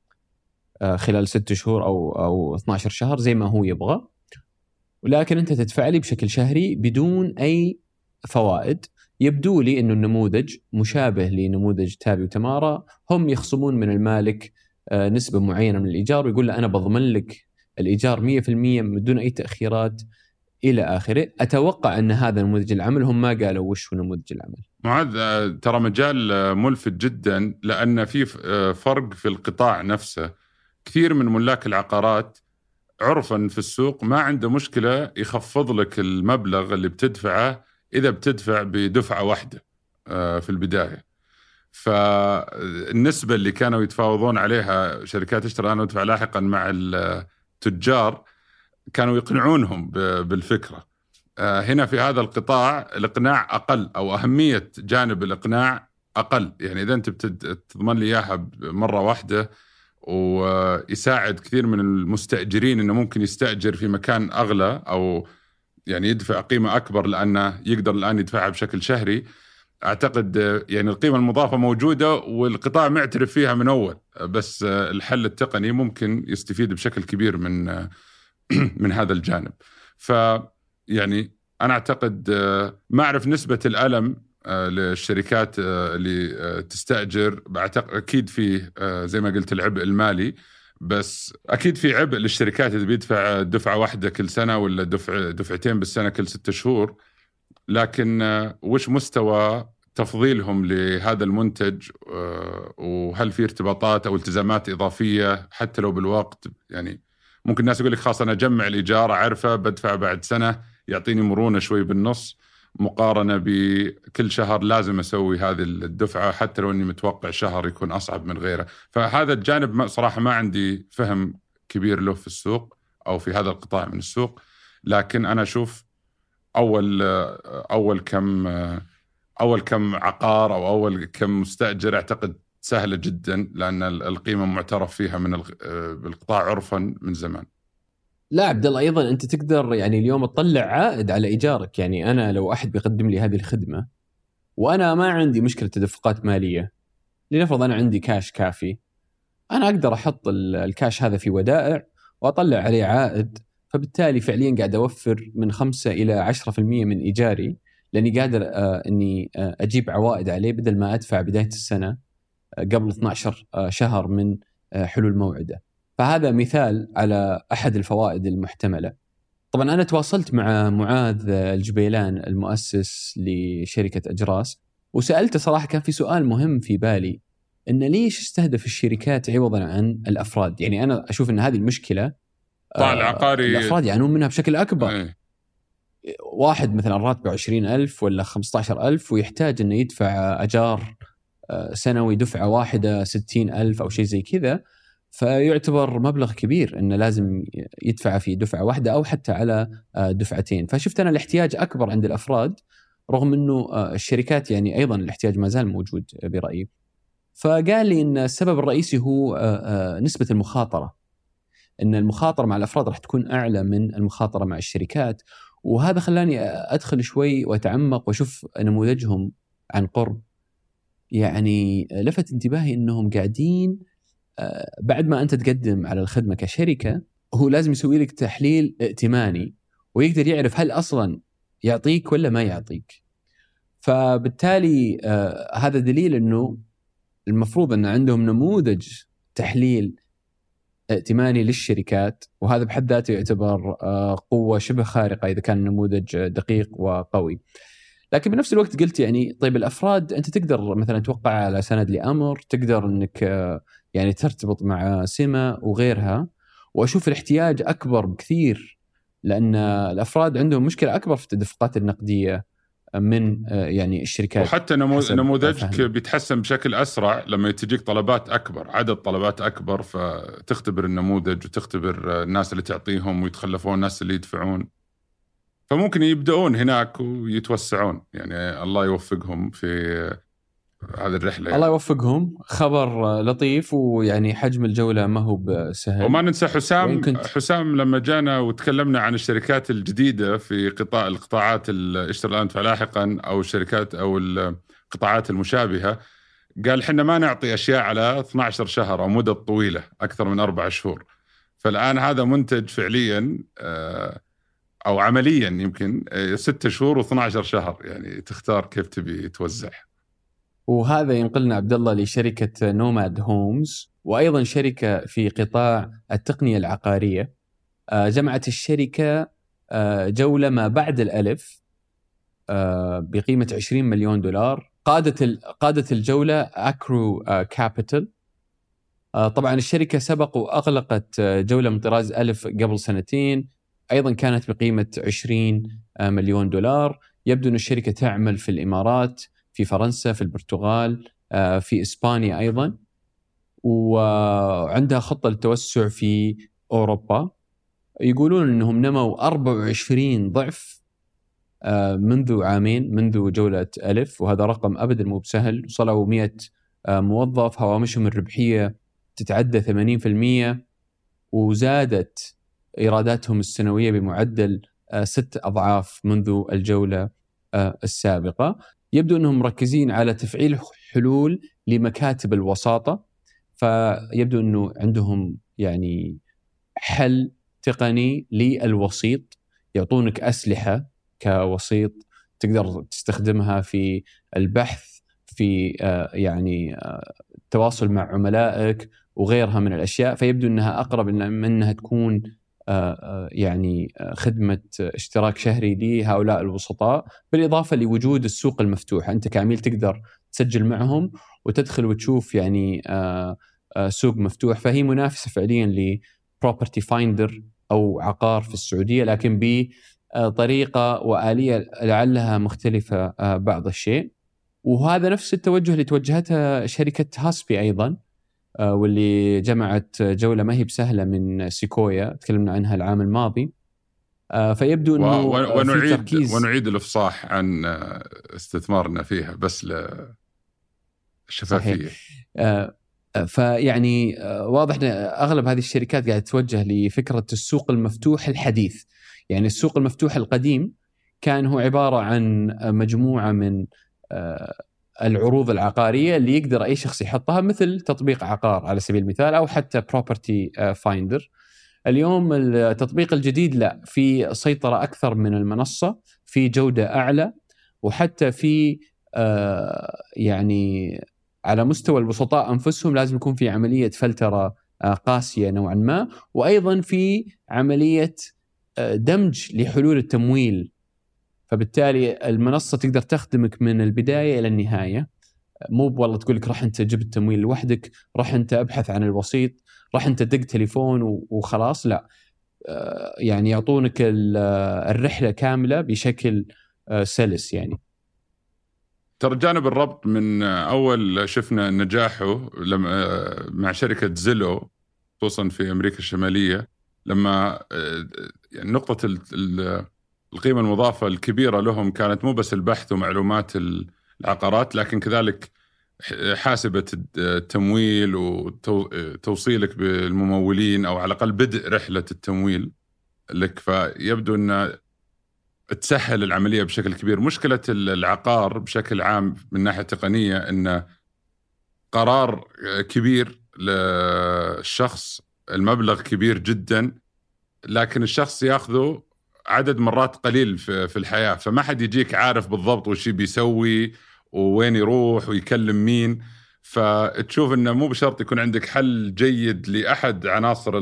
خلال ست شهور أو أو اثنا عشر شهر زي ما هو يبغى، ولكن أنت تدفع لي بشكل شهري بدون أي فوائد. يبدو لي أنه النموذج مشابه لنموذج تابي وتمارا، هم يخصمون من المالك نسبة معينة من الإيجار ويقول له أنا بضمن لك الإيجار مية في المية بدون أي تأخيرات إلى آخره. أتوقع أن هذا نموذج العمل، هم ما قالوا وش هو نموذج العمل.
معاذ ترى مجال ملفت جدا، لأن في فرق في القطاع نفسه. كثير من ملاك العقارات عرفا في السوق ما عنده مشكلة يخفض لك المبلغ اللي بتدفعه إذا بتدفع بدفعة واحدة في البداية. فالنسبة اللي كانوا يتفاوضون عليها شركات اشترى الآن وادفع لاحقا مع التجار كانوا يقنعونهم بالفكرة. هنا في هذا القطاع الإقناع أقل، أو أهمية جانب الإقناع أقل. يعني إذا أنت بتضمن لي إياها مرة واحدة، ويساعد كثير من المستأجرين إنه ممكن يستأجر في مكان أغلى أو يعني يدفع قيمة أكبر لأنه يقدر الآن يدفعها بشكل شهري. أعتقد يعني القيمة المضافة موجودة والقطاع معترف فيها من أول، بس الحل التقني ممكن يستفيد بشكل كبير من من هذا الجانب. فيعني أنا أعتقد ما أعرف نسبة الألم للشركات اللي تستأجر، بعتقد أكيد فيه زي ما قلت العبء المالي، بس أكيد في عبء للشركات إذا بيدفع دفعة واحدة كل سنة ولا دفع دفعتين بالسنة كل ستة شهور. لكن وش مستوى تفضيلهم لهذا المنتج، وهل في ارتباطات أو التزامات إضافية حتى لو بالوقت؟ يعني ممكن الناس يقول لك خلاص أنا أجمع الإيجار أعرفه بدفع بعد سنة، يعطيني مرونة شوي بالنص، مقارنة بكل شهر لازم أسوي هذه الدفعة حتى لو أني متوقع شهر يكون أصعب من غيره. فهذا الجانب صراحة ما عندي فهم كبير له في السوق أو في هذا القطاع من السوق. لكن أنا أشوف أول أول كم أول كم عقار أو أول كم مستأجر أعتقد سهلة جدا، لأن القيمة معترف فيها من بالقطاع عرفا من زمان.
لا عبد الله، أيضا أنت تقدر يعني اليوم تطلع عائد على إيجارك. يعني أنا لو أحد بيقدم لي هذه الخدمة وأنا ما عندي مشكلة تدفقات مالية، لنفرض أنا عندي كاش كافي، أنا أقدر أحط الكاش هذا في ودائع وأطلع عليه عائد. فبالتالي فعليا قاعد أوفر من خمسة إلى عشرة في المية من إيجاري، لأني قادر آه أني آه أجيب عوائد عليه بدل ما أدفع بداية السنة آه قبل اثنا عشر آه شهر من آه حلول موعده. فهذا مثال على أحد الفوائد المحتملة. طبعا أنا تواصلت مع معاذ الجبيلان المؤسس لشركة أجراس وسألته صراحة، كان في سؤال مهم في بالي، إن ليش استهدف الشركات عوضا عن الأفراد؟ يعني أنا أشوف أن هذه المشكلة
طبعا العقاري
الأفراد يعانون منها بشكل أكبر.
ايه.
واحد مثلا راتبه عشرين ألف ولا خمسة عشر ألف ويحتاج أنه يدفع أجار سنوي دفعة واحدة ستين ألف أو شيء زي كذا، فيعتبر مبلغ كبير أنه لازم يدفع في دفعة واحدة أو حتى على دفعتين. فشفت أنا الاحتياج أكبر عند الأفراد، رغم أنه الشركات يعني أيضا الاحتياج ما زال موجود برأيي. فقال لي أن السبب الرئيسي هو نسبة المخاطرة، أن المخاطرة مع الأفراد راح تكون أعلى من المخاطرة مع الشركات. وهذا خلاني أدخل شوي وأتعمق وأشوف نموذجهم عن قرب. يعني لفت انتباهي أنهم قاعدين بعد ما أنت تقدم على الخدمة كشركة، هو لازم يسوي لك تحليل ائتماني ويقدر يعرف هل أصلا يعطيك ولا ما يعطيك. فبالتالي هذا دليل أنه المفروض أن عندهم نموذج تحليل ائتماني للشركات، وهذا بحد ذاته يعتبر قوة شبه خارقة إذا كان نموذج دقيق وقوي. لكن بنفس الوقت قلت يعني طيب الأفراد أنت تقدر مثلا توقع على سند لأمر، تقدر أنك يعني ترتبط مع سمة وغيرها، وأشوف الاحتياج أكبر بكثير، لأن الأفراد عندهم مشكلة أكبر في التدفقات النقدية من يعني الشركات.
وحتى نمو... نموذجك بيتحسن بشكل أسرع لما تجيك طلبات أكبر، عدد طلبات أكبر، فتختبر النموذج وتختبر الناس اللي تعطيهم ويتخلفون الناس اللي يدفعون، فممكن يبدأون هناك ويتوسعون. يعني الله يوفقهم في هذه الرحلة يعني.
الله يوفقهم. خبر لطيف، ويعني حجم الجولة ما هو بسهل.
وما ننسى حسام
كنت...
حسام لما جانا وتكلمنا عن الشركات الجديدة في قطاع القطاعات اشتر الآن فلاحقا أو الشركات أو القطاعات المشابهة، قال حنا ما نعطي أشياء على اثنا عشر شهر أو مدة طويلة أكثر من أربع شهور. فالآن هذا منتج فعليا أو عمليا يمكن ستة شهور واثنا عشر شهر، يعني تختار كيف تبي توزع.
وهذا ينقلنا عبد الله لشركة نوماد هومز، وأيضا شركة في قطاع التقنية العقارية. جمعت الشركة جولة ما بعد الألف بقيمة عشرين مليون دولار. قادة قادة الجولة أكرو كابيتال. طبعا الشركة سبق وأغلقت جولة من طراز ألف قبل سنتين، أيضا كانت بقيمة عشرين مليون دولار. يبدو أن الشركة تعمل في الإمارات، في فرنسا، في البرتغال، في إسبانيا أيضا، وعندها خطة للتوسع في أوروبا. يقولون أنهم نموا أربعة وعشرين ضعف منذ عامين، منذ جولة ألف، وهذا رقم أبدا مو بسهل. وصلوا مئة موظف، هوامشهم الربحية تتعدى ثمانين بالمئة، وزادت إيراداتهم السنوية بمعدل ست أضعاف منذ الجولة السابقة. يبدو أنهم مركزين على تفعيل حلول لمكاتب الوساطة، فيبدو أنه عندهم يعني حل تقني للوسيط، يعطونك أسلحة كوسيط تقدر تستخدمها في البحث، في يعني التواصل مع عملائك وغيرها من الأشياء. فيبدو أنها أقرب من أنها تكون يعني خدمة اشتراك شهري لهؤلاء الوسطاء، بالإضافة لوجود السوق المفتوح. أنت كعميل تقدر تسجل معهم وتدخل وتشوف يعني سوق مفتوح. فهي منافسة فعليا لبروبرتي فايندر أو عقار في السعودية، لكن بطريقة وآلية لعلها مختلفة بعض الشيء. وهذا نفس التوجه اللي توجهتها شركة هاسبي أيضا، واللي جمعت جولة ما هي بسهلة من سيكويا، تكلمنا عنها العام الماضي. فيبدو أنه
ونعيد, ونعيد الإفصاح عن استثمارنا فيها بس للشفافية.
فيعني واضح أن أغلب هذه الشركات قاعدة تتوجه لفكرة السوق المفتوح الحديث. يعني السوق المفتوح القديم كان هو عبارة عن مجموعة من العروض العقارية اللي يقدر أي شخص يحطها، مثل تطبيق عقار على سبيل المثال، أو حتى property finder. اليوم التطبيق الجديد لا، في سيطرة أكثر من المنصة، في جودة أعلى، وحتى في يعني على مستوى الوسطاء أنفسهم لازم يكون في عملية فلترة قاسية نوعا ما، وأيضا في عملية دمج لحلول التمويل. فبالتالي المنصة تقدر تخدمك من البداية إلى النهاية، مو والله تقول لك راح أنت جبت التمويل لوحدك، راح أنت أبحث عن الوسيط، راح أنت دق تليفون وخلاص. لا، يعني يعطونك الرحلة كاملة بشكل سلس. يعني
ترى جانب الربط من أول شفنا نجاحه لما مع شركة زيلو، خصوصا في أمريكا الشمالية، لما يعني نقطة ال القيمة المضافة الكبيرة لهم كانت مو بس البحث ومعلومات العقارات، لكن كذلك حاسبة التمويل وتوصيلك بالممولين، أو على الأقل بدء رحلة التمويل لك. فيبدو أن تسهل العملية بشكل كبير. مشكلة العقار بشكل عام من ناحية تقنية أن قرار كبير للشخص، المبلغ كبير جدا، لكن الشخص يأخذه عدد مرات قليل في الحياة، فما حد يجيك عارف بالضبط وش بيسوي ووين يروح ويكلم مين. فتشوف أنه مو بشرط يكون عندك حل جيد لأحد عناصر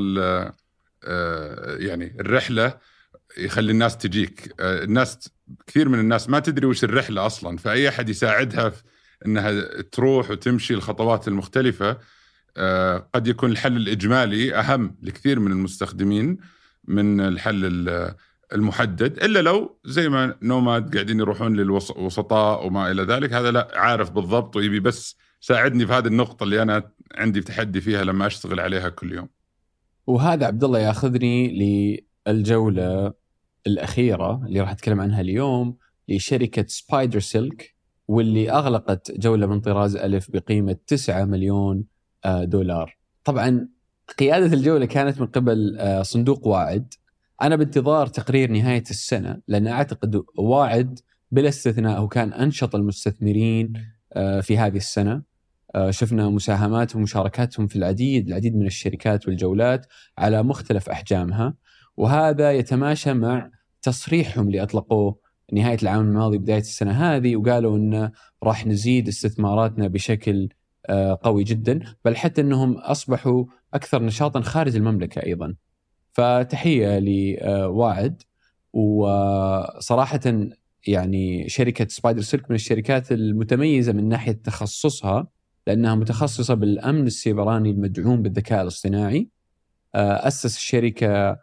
يعني الرحلة يخلي الناس تجيك. الناس كثير من الناس ما تدري وش الرحلة أصلا، فأي أحد يساعدها أنها تروح وتمشي الخطوات المختلفة قد يكون الحل الإجمالي أهم لكثير من المستخدمين من الحل المحدد، إلا لو زي ما نوماد قاعدين يروحون للوسطاء وما إلى ذلك، هذا لا عارف بالضبط ويبي بس ساعدني في هذه النقطة اللي أنا عندي تحدي فيها لما أشتغل عليها كل يوم.
وهذا عبد الله ياخذني للجولة الأخيرة اللي راح أتكلم عنها اليوم، لشركة سبايدر سيلك، واللي أغلقت جولة من طراز ألف بقيمة تسعة مليون دولار. طبعا قيادة الجولة كانت من قبل صندوق واعد. أنا بانتظار تقرير نهاية السنة، لأن أعتقد واعد بلا استثناء هو كان أنشط المستثمرين في هذه السنة. شفنا مساهماتهم ومشاركاتهم في العديد العديد من الشركات والجولات على مختلف أحجامها، وهذا يتماشى مع تصريحهم اللي أطلقوه نهاية العام الماضي بداية السنة هذه، وقالوا أن راح نزيد استثماراتنا بشكل قوي جدا، بل حتى أنهم أصبحوا أكثر نشاطا خارج المملكة أيضا. فتحية لواعد. وصراحة يعني شركة سبايدر سيلك من الشركات المتميزة من ناحية تخصصها، لأنها متخصصة بالأمن السيبراني المدعوم بالذكاء الاصطناعي. أسس الشركة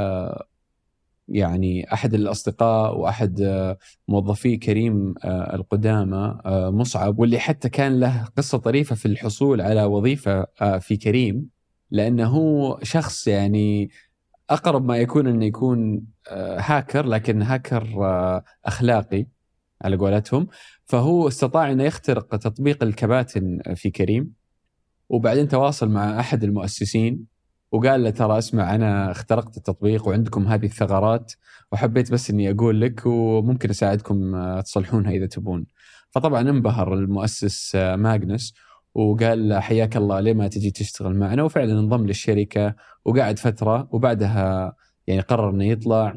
يعني أحد الأصدقاء وأحد موظفي كريم القدامى مصعب، واللي حتى كان له قصة طريفة في الحصول على وظيفة في كريم، لأنه شخص يعني أقرب ما يكون أن يكون هاكر، لكن هاكر أخلاقي على قولتهم. فهو استطاع أن يخترق تطبيق الكباتن في كريم، وبعدين تواصل مع أحد المؤسسين وقال له ترى اسمع، أنا اخترقت التطبيق وعندكم هذه الثغرات، وحبيت بس أني أقول لك وممكن أساعدكم تصلحونها إذا تبون. فطبعا انبهر المؤسس ماغنس وقال له حياك الله، ليه ما تجي تشتغل معنا؟ وفعلا انضم للشركة وقعد فترة، وبعدها يعني قرر أنه يطلع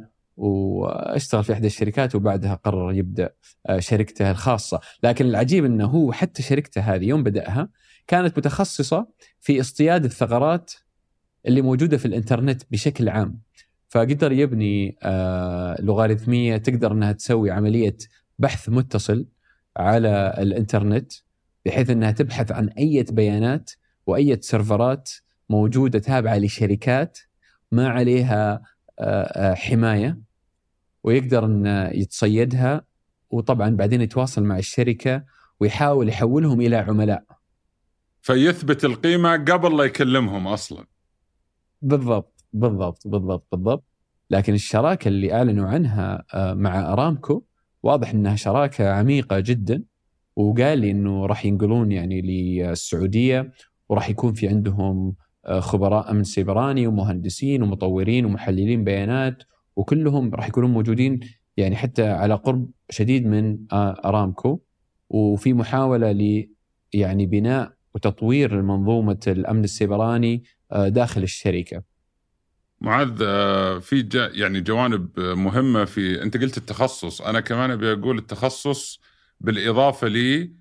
واشتغل في إحدى الشركات، وبعدها قرر يبدأ شركته الخاصة. لكن العجيب أنه هو حتى شركته هذه يوم بدأها كانت متخصصة في اصطياد الثغرات اللي موجودة في الإنترنت بشكل عام. فقدر يبني آه لوغاريتمية تقدر أنها تسوي عملية بحث متصل على الإنترنت، بحيث أنها تبحث عن أي بيانات وأي سيرفرات موجودة تابعة لشركات ما عليها آه آه حماية، ويقدر أن يتصيدها، وطبعا بعدين يتواصل مع الشركة ويحاول يحولهم إلى عملاء،
فيثبت القيمة قبل لا يكلمهم أصلا.
بالضبط بالضبط بالضبط بالضبط. لكن الشراكة اللي أعلنوا عنها مع أرامكو واضح أنها شراكة عميقة جدا، وقال لي أنه راح ينقلون يعني للسعودية، وراح يكون في عندهم خبراء أمن سيبراني ومهندسين ومطورين ومحللين بيانات، وكلهم راح يكونون موجودين يعني حتى على قرب شديد من أرامكو. وفي محاولة ل يعني بناء وتطوير منظومة الأمن السيبراني داخل الشركة.
معاذ، في جا يعني جوانب مهمة في أنت قلت التخصص، أنا كمان أبي أقول التخصص بالإضافة لي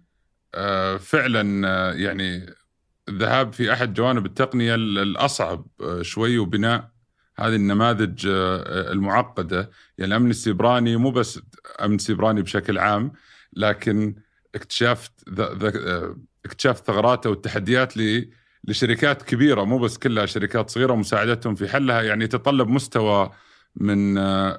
فعلا يعني الذهاب في أحد جوانب التقنية الأصعب شوي، وبناء هذه النماذج المعقدة. يعني الأمن السيبراني مو بس أمن سيبراني بشكل عام، لكن اكتشاف اكتشاف ثغراته والتحديات لي لشركات كبيرة مو بس كلها شركات صغيرة، ومساعدتهم في حلها يعني يتطلب مستوى من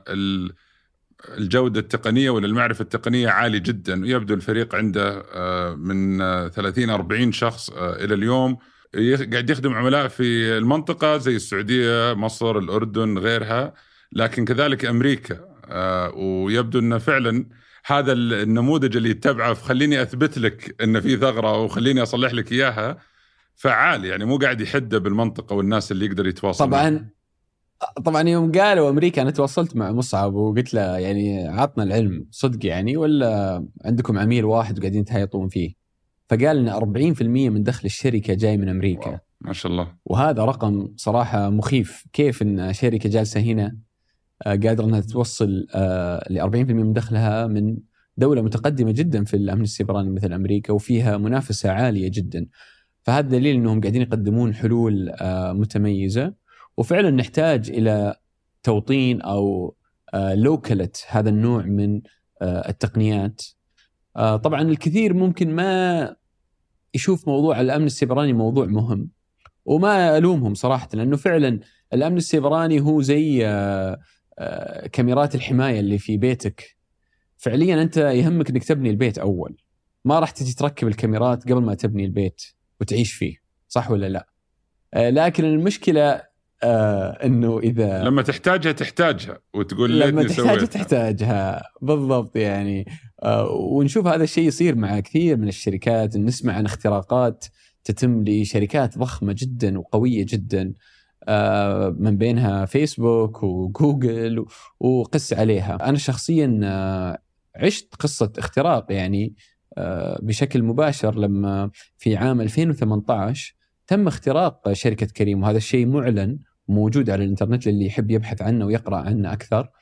الجودة التقنية والمعرفة التقنية عالي جدا. ويبدو الفريق عنده من ثلاثين أربعين شخص إلى اليوم قاعد يخدم عملاء في المنطقة زي السعودية، مصر، الأردن، غيرها، لكن كذلك أمريكا. ويبدو أنه فعلا هذا النموذج اللي يتبعه، فخليني أثبت لك أن في ثغرة وخليني أصلح لك إياها، فعال يعني مو قاعد يحده بالمنطقة والناس اللي يقدر يتواصل
طبعا
معه.
طبعا يوم قالوا أمريكا أنا تواصلت مع مصعب وقلت له يعني عطنا العلم صدق يعني، ولا عندكم عميل واحد وقاعدين تهيطون فيه؟ فقال لنا أربعين بالمئة من دخل الشركة جاي من أمريكا.
واو. ما شاء الله.
وهذا رقم صراحة مخيف، كيف إن شركة جالسة هنا قادرة أنها توصل ل أربعين بالمئة من دخلها من دولة متقدمة جدا في الأمن السيبراني مثل أمريكا، وفيها منافسة عالية جدا. فهذا دليل أنهم قاعدين يقدمون حلول متميزة، وفعلا نحتاج إلى توطين أو لوكلة هذا النوع من التقنيات. طبعا الكثير ممكن ما يشوف موضوع الأمن السيبراني موضوع مهم، وما ألومهم صراحة، لأنه فعلا الأمن السيبراني هو زي كاميرات الحماية اللي في بيتك. فعليا أنت يهمك أنك تبني البيت أول، ما راح تجي تركب الكاميرات قبل ما تبني البيت وتعيش فيه، صح ولا لا؟ لكن المشكلة آه انه اذا
لما تحتاجها تحتاجها وتقول
لما تحتاجها تحتاجها بالضبط يعني. آه ونشوف هذا الشيء يصير مع كثير من الشركات، نسمع عن اختراقات تتم لشركات ضخمة جدا وقوية جدا، آه من بينها فيسبوك وجوجل وقس عليها. انا شخصيا آه عشت قصة اختراق يعني آه بشكل مباشر لما في عام ألفين وثمانية عشر تم اختراق شركة كريم، وهذا الشيء معلن موجود على الانترنت للي يحب يبحث عنه ويقرأ عنه أكثر.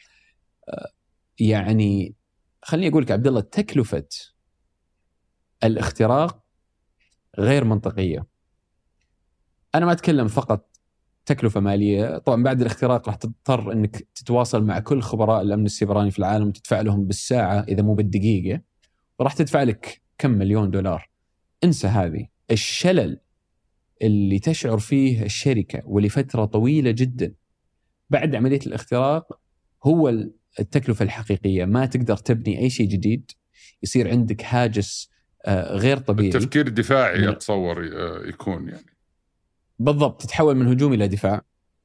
يعني خليني أقول لك عبد الله، تكلفة الاختراق غير منطقية. أنا ما أتكلم فقط تكلفة مالية، طبعا بعد الاختراق راح تضطر أنك تتواصل مع كل خبراء الأمن السيبراني في العالم وتدفع لهم بالساعة إذا مو بالدقيقة، وراح تدفع لك كم مليون دولار. انسى هذه. الشلل اللي تشعر فيه الشركة ولفترة طويلة جدا بعد عملية الاختراق هو التكلفة الحقيقية. ما تقدر تبني أي شيء جديد، يصير عندك هاجس غير طبيعي.
التفكير دفاعي أتصور يكون يعني
بالضبط، تتحول من هجوم إلى دفاع.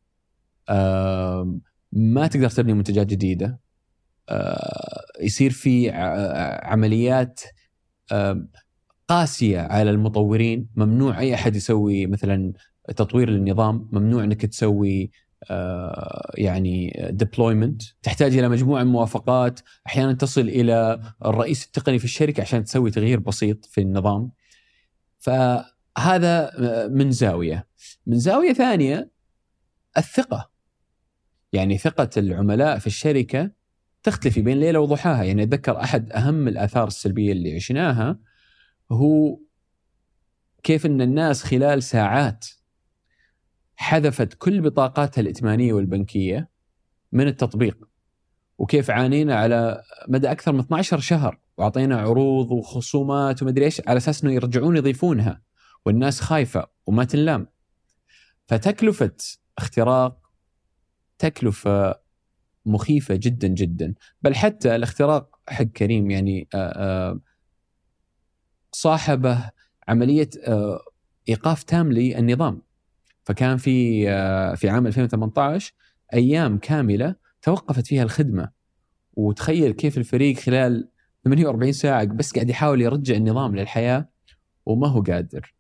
ما تقدر تبني منتجات جديدة، يصير في عمليات قاسية على المطورين. ممنوع أي أحد يسوي مثلا تطوير للنظام، ممنوع أنك تسوي آه يعني deployment، تحتاج إلى مجموعة موافقات، أحيانا تصل إلى الرئيس التقني في الشركة عشان تسوي تغيير بسيط في النظام. فهذا من زاوية. من زاوية ثانية الثقة، يعني ثقة العملاء في الشركة تختلف بين ليلة وضحاها. يعني أتذكر أحد أهم الآثار السلبية اللي عشناها هو كيف أن الناس خلال ساعات حذفت كل بطاقاتها الائتمانية والبنكية من التطبيق، وكيف عانينا على مدى أكثر من اثنا عشر شهر وعطينا عروض وخصومات ومدري إيش على أساس أنه يرجعون يضيفونها، والناس خايفة وما تنلام. فتكلفة اختراق تكلفة مخيفة جدا جدا. بل حتى الاختراق حق كريم يعني آآ آآ صاحبه عملية إيقاف تام للنظام. فكان في في عام ألفين وثمانية عشر أيام كاملة توقفت فيها الخدمة، وتخيل كيف الفريق خلال ثمانية وأربعين ساعة بس قاعد يحاول يرجع النظام للحياة وما هو قادر.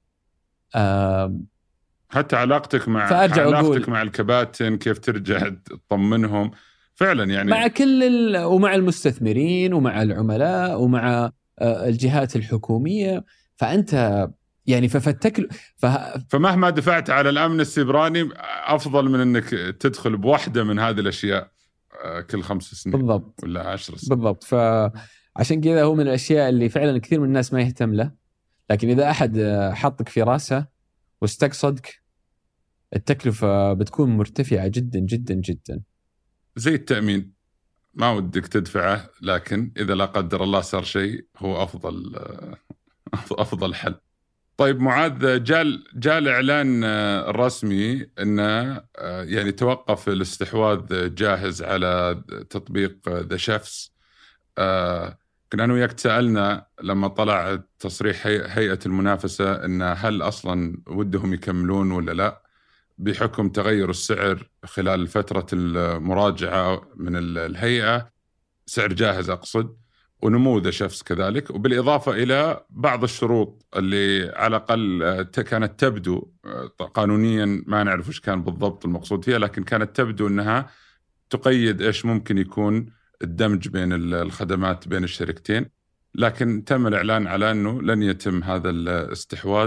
حتى علاقتك مع علاقتك مع الكباتن كيف ترجع تطمنهم فعلا يعني
مع كل ال... ومع المستثمرين ومع العملاء ومع الجهات الحكومية. فأنت يعني ففتكل ف...
فمهما دفعت على الأمن السيبراني أفضل من أنك تدخل بواحدة من هذه الأشياء كل خمس سنين
بالضبط
ولا عشر سنين.
بالضبط. فعشان كذا هو من الأشياء اللي فعلا كثير من الناس ما يهتم له، لكن إذا أحد حطك في راسه واستقصدك التكلفة بتكون مرتفعة جدا جدا جدا.
زي التأمين، ما ودك تدفعه، لكن إذا لا قدر الله صار شيء هو أفضل أفضل حل. طيب معاذ، جاء جاء الإعلان الرسمي أنه يعني توقف الاستحواذ جاهز على تطبيق ذا شيفس. كنا أنا وياك تسألنا لما طلع تصريح هيئة المنافسة أن هل أصلا ودهم يكملون ولا لا، بحكم تغير السعر خلال فترة المراجعة من الهيئة، سعر جاهز أقصد، ونمو ذا شيفس كذلك، وبالإضافة إلى بعض الشروط اللي على الأقل كانت تبدو قانونيا، ما نعرف وش كان بالضبط المقصود فيها، لكن كانت تبدو أنها تقيد إيش ممكن يكون الدمج بين الخدمات بين الشركتين. لكن تم الإعلان على أنه لن يتم هذا الاستحواذ.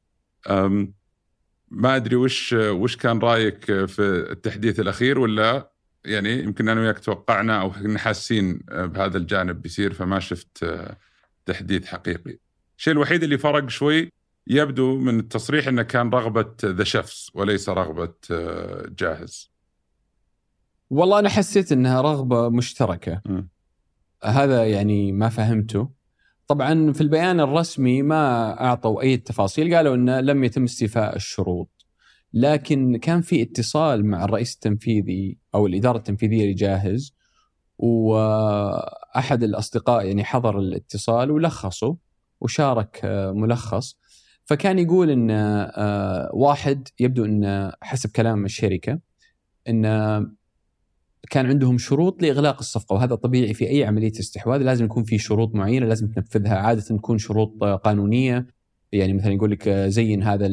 ما أدري وش وش كان رأيك في التحديث الأخير، ولا يعني يمكن أنا وياك توقعنا أو إحنا حاسين بهذا الجانب بيصير فما شفت تحديث حقيقي. الشيء الوحيد اللي فرق شوي يبدو من التصريح أنه كان رغبة ذا شيفس وليس رغبة جاهز.
والله أنا حسيت أنها رغبة مشتركة. م. هذا يعني ما فهمته. طبعا في البيان الرسمي ما أعطوا أي تفاصيل، قالوا أنه لم يتم استيفاء الشروط، لكن كان في اتصال مع الرئيس التنفيذي أو الإدارة التنفيذية لجاهز، وأحد الأصدقاء يعني حضر الاتصال ولخصه وشارك ملخص. فكان يقول إن واحد يبدو إن حسب كلام الشركة إن كان عندهم شروط لإغلاق الصفقة، وهذا طبيعي في أي عملية استحواذ، لازم يكون في شروط معينة لازم تنفذها، عادة تكون شروط قانونية، يعني مثلا يقول لك زين هذا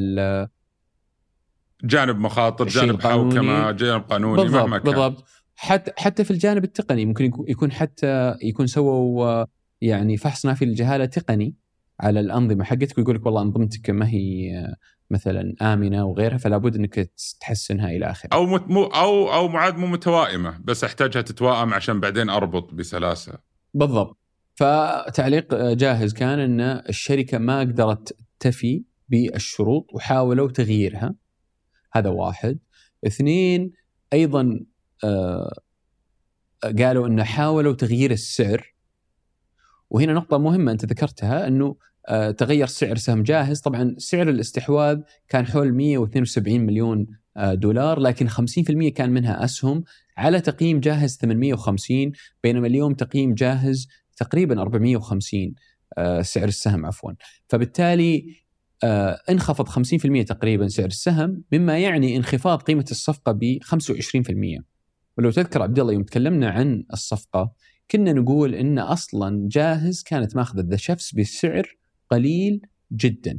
جانب مخاطر، جانب حوكمة، جانب قانوني،
بالضبط
مهما كان.
بالضبط. حتى حتى في الجانب التقني ممكن يكون حتى يكون سووا يعني فحص نافي للجهالة تقني على الأنظمة حقتك، ويقول لك والله أنظمتك ما هي مثلا آمنة وغيرها، فلا بد أنك تحسنها إلى آخره.
أو مو أو أو معاد مو متوائمة، بس أحتاجها تتوائم عشان بعدين أربط بسلاسة.
بالضبط. فتعليق جاهز كان أن الشركة ما قدرت تفي بالشروط وحاولوا تغييرها، هذا واحد. اثنين، أيضا آه قالوا أن حاولوا تغيير السعر، وهنا نقطة مهمة أنت ذكرتها، أنه آه تغير سعر سهم جاهز. طبعا سعر الاستحواذ كان حول مئة واثنين وسبعين مليون آه دولار، لكن خمسين بالمئة كان منها أسهم على تقييم جاهز ثمانمئة وخمسين، بينما اليوم تقييم جاهز تقريبا أربعمئة وخمسين آه سعر السهم عفوا. فبالتالي آه انخفض خمسين بالمئة تقريبا سعر السهم، مما يعني انخفاض قيمة الصفقة ب خمسة وعشرين بالمئة. ولو تذكر عبد الله يوم تكلمنا عن الصفقة كنا نقول إن أصلا جاهز كانت ماخذة ذا شفس بسعر قليل جدا،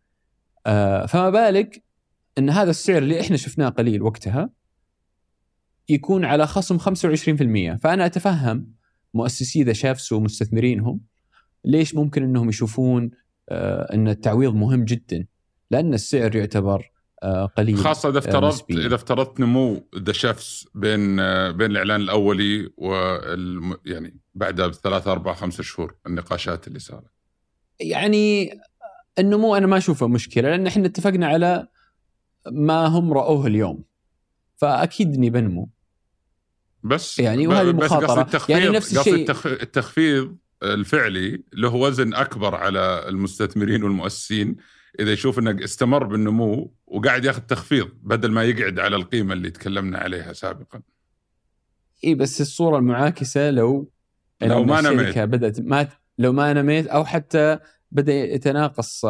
آه فما بالك إن هذا السعر اللي إحنا شفناه قليل وقتها يكون على خصم خمسة وعشرين بالمئة. فأنا أتفهم مؤسسي ذا شفس ومستثمرينهم ليش ممكن إنهم يشوفون آه إن التعويض مهم جدا، لأن السعر يعتبر آه قليل،
خاصة إذا افترضت إذا افترضت نمو ذا شفس بين آه بين الإعلان الأولي والم يعني بعدها بثلاثة أربعة خمسة شهور النقاشات اللي صارت.
يعني النمو أنا ما أشوفه مشكلة، لأن إحنا اتفقنا على ما هم رأوه اليوم، فأكيد إني بنمو.
بس
يعني وهذه مخاطرة. يعني نفس الشيء
التخفيض الفعلي له وزن أكبر على المستثمرين والمؤسسين إذا يشوف أنه استمر بالنمو وقاعد ياخذ تخفيض بدل ما يقعد على القيمة اللي تكلمنا عليها سابقا.
إيه بس الصورة المعاكسة لو
لو ما نميت
بدأت ما لو ما نميت أو حتى بدأ يتناقص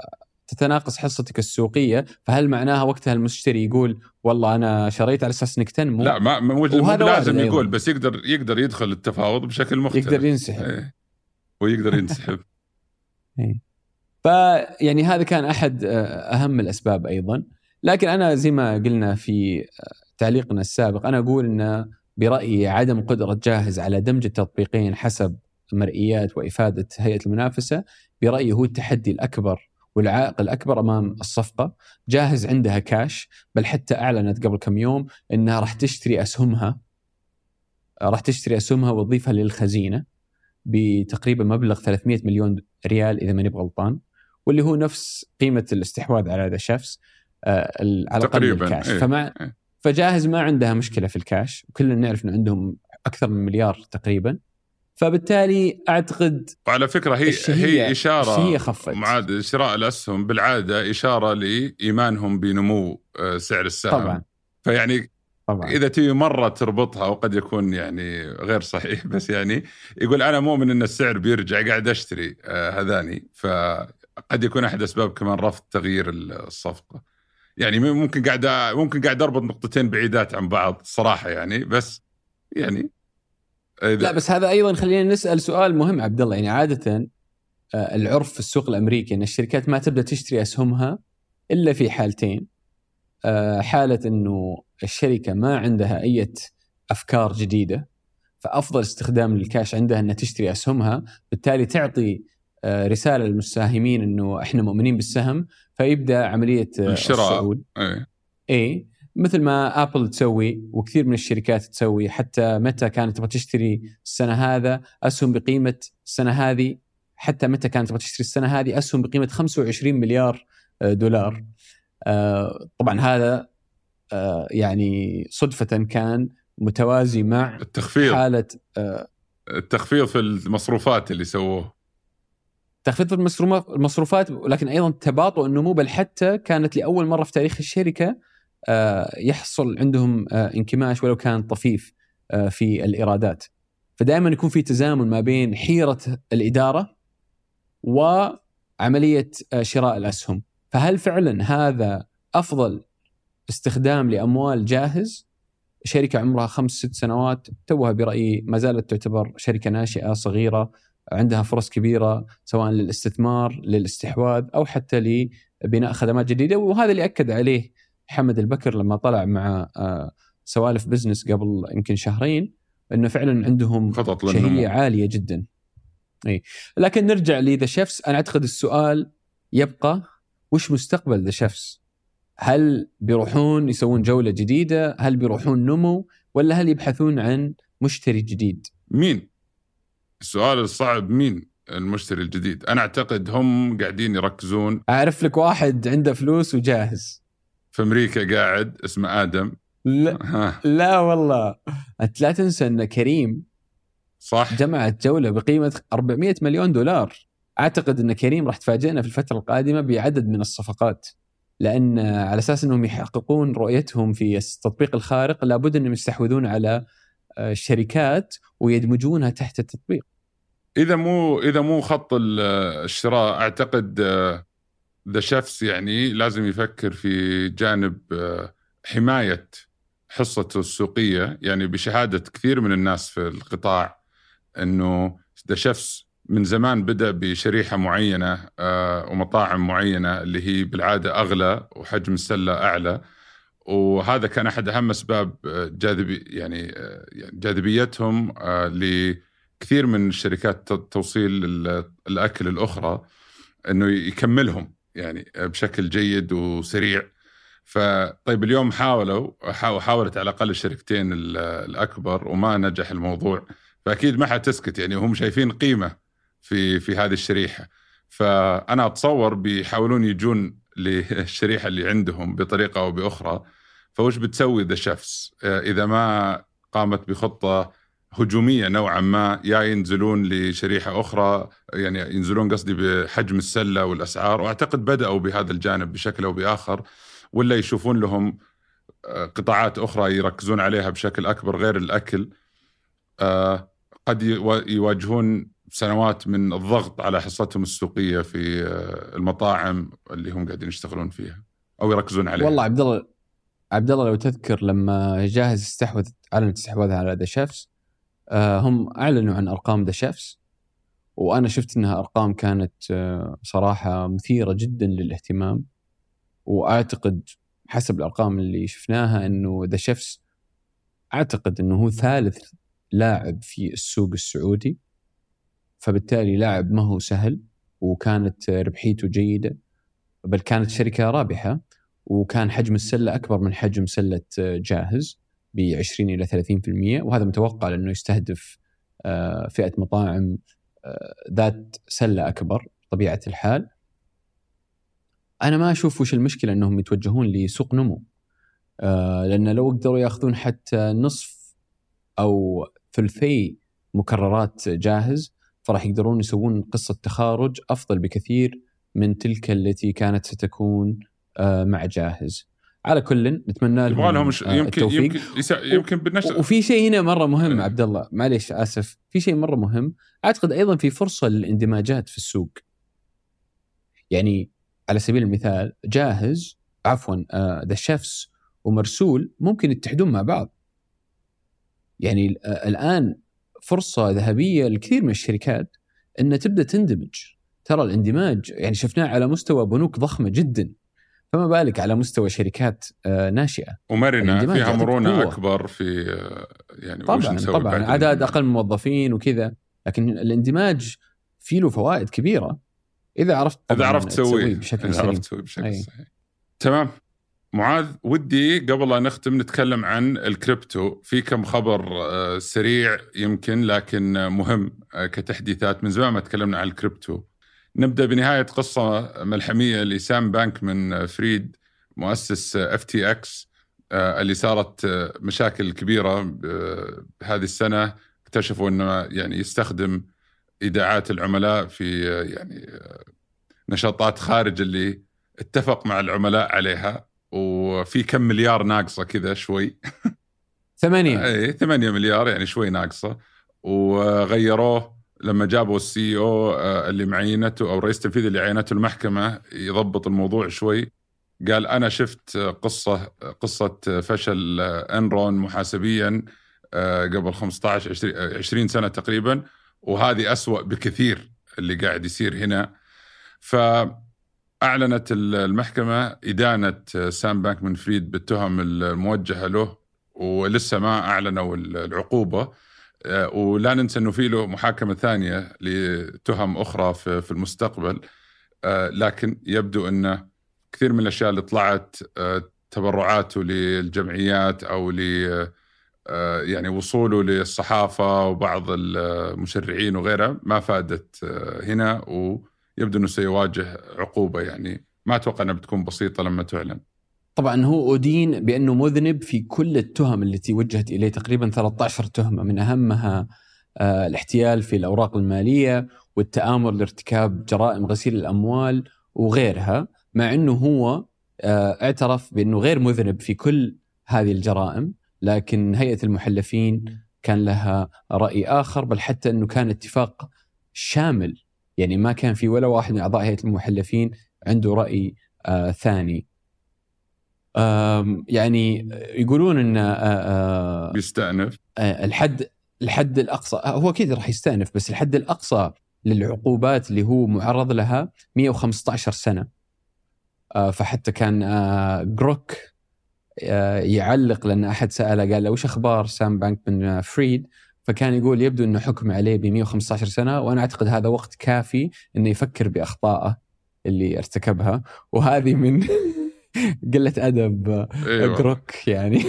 تتناقص حصتك السوقية، فهل معناها وقتها المشتري يقول والله أنا شريت على أساس إنك تنمو؟
لا ما مو لازم يقول، بس يقدر يقدر يدخل التفاوض بشكل مختلف،
يقدر ينسحب
ايه. ويقدر ينسحب.
ايه. فيعني هذا كان أحد أهم الأسباب أيضا. لكن أنا زي ما قلنا في تعليقنا السابق، أنا أقول إن برأيي عدم قدرة جاهز على دمج التطبيقين حسب مرئيات وإفادة هيئة المنافسة برأيي هو التحدي الأكبر والعائق الأكبر أمام الصفقة. جاهز عندها كاش، بل حتى أعلنت قبل كم يوم أنها راح تشتري أسهمها راح تشتري أسهمها وتضيفها للخزينة بتقريبا مبلغ ثلاثمئة مليون ريال إذا ماني بغلطان، واللي هو نفس قيمة الاستحواذ على هذا الشخص آه على
تقريبا
الكاش.
إيه.
فمع
إيه.
فجاهز ما عندها مشكلة في الكاش، وكلنا نعرف أن عندهم أكثر من مليار تقريبا. فبالتالي أعتقد
وعلى فكرة هي هي إشارة
هي
معاد شراء الأسهم بالعادة إشارة لإيمانهم بنمو سعر السهم
طبعا.
فيعني
طبعا.
إذا تيجي مرة تربطها وقد يكون يعني غير صحيح، بس يعني يقول أنا مؤمن أن السعر بيرجع قاعد أشتري آه هذاني، فقد يكون أحد أسباب كمان رفض تغيير الصفقة. يعني ممكن قاعد ممكن قاعد أربط نقطتين بعيدات عن بعض صراحة يعني، بس يعني
لا بس هذا أيضا خلينا نسأل سؤال مهم عبد الله. يعني عادة العرف في السوق الأمريكي أن الشركات ما تبدأ تشتري أسهمها إلا في حالتين: حالة أنه الشركة ما عندها أي أفكار جديدة، فأفضل استخدام للكاش عندها أنها تشتري أسهمها، بالتالي تعطي رسالة للمساهمين أنه إحنا مؤمنين بالسهم، فيبدأ عملية الصعود.
أي.
إيه مثل ما أبل تسوي وكثير من الشركات تسوي. حتى متى كانت تبغى تشتري السنة هذا أسهم بقيمة السنة هذه، حتى متى كانت تبغى تشتري السنة هذه أسهم بقيمة خمسة وعشرين مليار دولار. آه طبعا هذا آه يعني صدفة كان متوازي مع
التخفيض
حالة آه
التخفيض في المصروفات اللي سووه،
تخفيض المصروفات، لكن أيضا تباطؤ النمو. بل حتى كانت لأول مرة في تاريخ الشركة يحصل عندهم انكماش ولو كان طفيف في الإيرادات. فدائما يكون في تزامن ما بين حيرة الإدارة وعملية شراء الأسهم. فهل فعلا هذا أفضل استخدام لأموال جاهز؟ شركة عمرها خمس ست سنوات توها برأيي ما زالت تعتبر شركة ناشئة صغيرة، عندها فرص كبيرة سواء للاستثمار للاستحواذ أو حتى لبناء خدمات جديدة. وهذا اللي أكد عليه حمد البكر لما طلع مع سوالف بزنس قبل يمكن شهرين، أنه فعلا عندهم شهية عالية جدا. أي. لكن نرجع لذا شيفس، أنا أعتقد السؤال يبقى وش مستقبل ذا شيفس؟ هل بيروحون يسوون جولة جديدة؟ هل بيروحون نمو؟ ولا هل يبحثون عن مشتري جديد؟
مين؟ السؤال الصعب مين المشتري الجديد؟ أنا أعتقد هم قاعدين يركزون.
أعرف لك واحد عنده فلوس وجاهز
في أمريكا قاعد اسمه آدم.
لا, لا والله أنت لا تنسى أن كريم
صح
جمعت جولة بقيمة أربعمائة مليون دولار. أعتقد أن كريم راح تفاجئنا في الفترة القادمة بعدد من الصفقات، لأن على أساس أنهم يحققون رؤيتهم في التطبيق الخارق لابد أنهم يستحوذون على الشركات ويدمجونها تحت التطبيق.
إذا مو إذا مو خط الشراء أعتقد ذا شيفس يعني لازم يفكر في جانب حماية حصته السوقية. يعني بشهادة كثير من الناس في القطاع أنه ذا شيفس من زمان بدأ بشريحة معينة ومطاعم معينة اللي هي بالعادة أغلى وحجم السلة أعلى، وهذا كان أحد أهم أسباب جاذبي يعني جاذبيتهم لكثير من الشركات توصيل الأكل الأخرى أنه يكملهم يعني بشكل جيد وسريع. فطيب اليوم حاولوا حاولت على الأقل الشركتين الأكبر وما نجح الموضوع، فأكيد ما حتسكت يعني هم شايفين قيمة في في هذه الشريحة. فأنا أتصور بيحاولون يجون للشريحة اللي عندهم بطريقة أو بأخرى. فوش بتسوي ذا شيفس إذا ما قامت بخطة هجومية نوعا ما؟ يا ينزلون لشريحة أخرى، يعني ينزلون قصدي بحجم السلة والأسعار، وأعتقد بدأوا بهذا الجانب بشكل أو بآخر، ولا يشوفون لهم قطاعات أخرى يركزون عليها بشكل أكبر غير الأكل. قد يواجهون سنوات من الضغط على حصتهم السوقية في المطاعم اللي هم قاعدين يشتغلون فيها أو يركزون عليها.
والله عبد الله عبد الله لو تذكر لما جاهز استحوذ على استحواذها على ذا شيفس، هم أعلنوا عن أرقام ذا شيفس، وأنا شفت أنها أرقام كانت صراحة مثيرة جدا للاهتمام. وأعتقد حسب الأرقام اللي شفناها أنه ذا شيفس أعتقد أنه هو ثالث لاعب في السوق السعودي، فبالتالي لاعب ما هو سهل، وكانت ربحيته جيدة، بل كانت شركة رابحة، وكان حجم السلة أكبر من حجم سلة جاهز بعشرين إلى ثلاثين في المية، وهذا متوقع لأنه يستهدف فئة مطاعم ذات سلة أكبر طبيعة الحال. أنا ما أشوف وش المشكلة أنهم يتوجهون لسوق نمو، لأن لو قدروا يأخذون حتى نصف أو ثلثي مكررات جاهز فراح يقدرون يسوون قصة تخارج أفضل بكثير من تلك التي كانت ستكون مع جاهز. على كل نتمنى لهم التوفيق.
يمكن يمكن بالنشر.
وفي شيء هنا مرة مهم عبد الله، معليش آسف، في شيء مرة مهم. أعتقد أيضا في فرصة للاندماجات في السوق. يعني على سبيل المثال جاهز عفوا ذا شيفس ومرسول ممكن يتحدون مع بعض. يعني الآن فرصة ذهبية لكثير من الشركات أن تبدأ تندمج. ترى الاندماج يعني شفناه على مستوى بنوك ضخمة جدا، فما بالك على مستوى شركات ناشئة
ومرنة فيها مرونة أكبر في يعني
طبعا طبعا عدد أقل من موظفين وكذا، لكن الاندماج فيه له فوائد كبيرة إذا عرفت
إذا عرفت تسويه
بشكل
إذا عرفت تسويه بشكل صحيح. تمام معاذ، ودي قبل لا نختم نتكلم عن الكريبتو. في كم خبر سريع يمكن لكن مهم كتحديثات، من زمان ما تكلمنا عن الكريبتو. نبدأ بنهاية قصة ملحمية لسام بانكمان فريد مؤسس اف تي اكس اللي صارت مشاكل كبيرة هذه السنة. اكتشفوا انه يعني يستخدم ايداعات العملاء في يعني نشاطات خارج اللي اتفق مع العملاء عليها، و وفي كم مليار ناقصة كذا شوي.
ثمانية
اي ثمانية مليار يعني شوي ناقصة، وغيروه لما جابوا السي او اللي معينته أو رئيس التنفيذي اللي عينته المحكمة يضبط الموضوع شوي. قال أنا شفت قصة قصة فشل إنرون محاسبيا قبل خمسة عشر عشرين سنة تقريبا، وهذه أسوأ بكثير اللي قاعد يصير هنا. فأعلنت المحكمة إدانة سام بانكمان-فريد بالتهم الموجهة له، ولسه ما أعلنوا العقوبة. ولا ننسى أنه في له محاكمة ثانية لتهم أخرى في المستقبل. لكن يبدو أن كثير من الأشياء اللي طلعت تبرعاته للجمعيات أو ل يعني وصوله للصحافة وبعض المشرعين وغيرها ما فادت هنا، ويبدو أنه سيواجه عقوبة يعني ما أتوقع أنها بتكون بسيطة لما تعلن.
طبعا هو أدين بأنه مذنب في كل التهم التي وجهت إليه، تقريبا ثلاثة عشر تهمة، من أهمها الاحتيال في الأوراق المالية والتآمر لارتكاب جرائم غسيل الأموال وغيرها، مع أنه هو اعترف بأنه غير مذنب في كل هذه الجرائم. لكن هيئة المحلفين كان لها رأي آخر، بل حتى أنه كان اتفاق شامل، يعني ما كان في ولا واحد من أعضاء هيئة المحلفين عنده رأي آه ثاني. يعني يقولون أن آه
بيستأنف
آه الحد الحد الأقصى، هو كده راح يستأنف، بس الحد الأقصى للعقوبات اللي هو معرض لها مئة وخمسة عشر سنة. آه فحتى كان آه جروك يعلق، لأن أحد سأله قال له وش أخبار سام بانكمان-فريد، فكان يقول يبدو أنه حكم عليه ب مئة وخمسة عشر سنة، وأنا أعتقد هذا وقت كافي أنه يفكر بأخطائه اللي ارتكبها. وهذه من قلة أدب
أيوة.
جروك يعني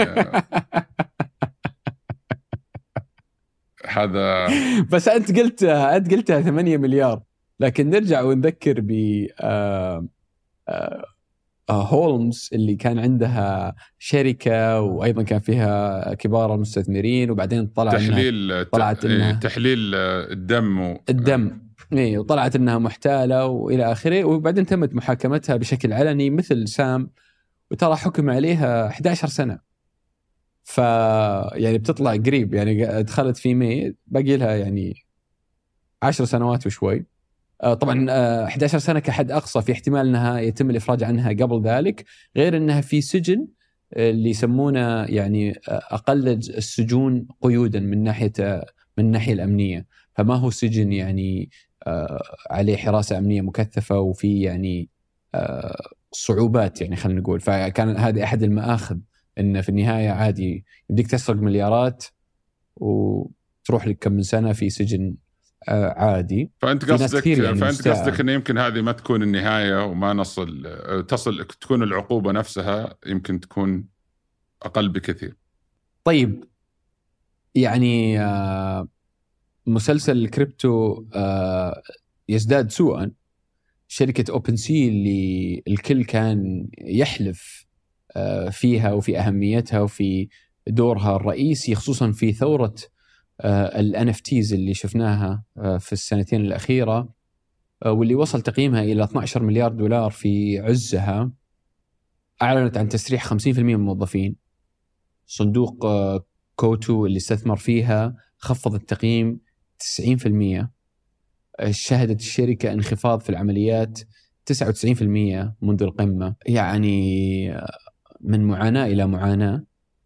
هذا
بس أنت قلتها أنت قلتها ثمانية مليار، لكن نرجع ونذكر ب آه آه هولمز اللي كان عندها شركة وأيضا كان فيها كبار المستثمرين، وبعدين طلع
تحليل
طلعت إنها
تحليل الدم و...
الدم إيه، وطلعت إنها محتالة وإلى آخره، وبعدين تمت محاكمتها بشكل علني مثل سام، وترى حكم عليها أحد عشر سنة. ف يعني بتطلع قريب، يعني دخلت في مي باقي لها يعني عشر سنوات وشوي. طبعا أحد عشر سنة كحد أقصى، في احتمال أنها يتم الإفراج عنها قبل ذلك، غير أنها في سجن اللي يسمونه يعني أقل السجون قيودا من ناحية من الناحية الأمنية، فما هو سجن يعني عليه حراسة أمنية مكثفة وفي يعني صعوبات يعني خلينا نقول. فكان هذا أحد المآخذ، أن في النهاية عادي يبديك تسرق مليارات وتروح لك كم من سنة في سجن عادي.
فأنت قصدك
يعني
فأنت قصدك إن يمكن هذه ما تكون النهاية وما نصل تصل تكون العقوبة نفسها يمكن تكون أقل بكثير.
طيب يعني مسلسل الكريبتو يزداد سوءا. شركة أوبن سي اللي الكل كان يحلف فيها وفي أهميتها وفي دورها الرئيسي، خصوصا في ثورة ال إن إف تيز اللي شفناها في السنتين الأخيرة، واللي وصل تقييمها إلى اثنا عشر مليار دولار في عزها، أعلنت عن تسريح خمسين بالمئة من الموظفين. صندوق كوتو اللي استثمر فيها خفض التقييم تسعين بالمئة. شهدت الشركة انخفاض في العمليات تسعة وتسعين بالمئة منذ القمة. يعني من معاناة إلى معاناة.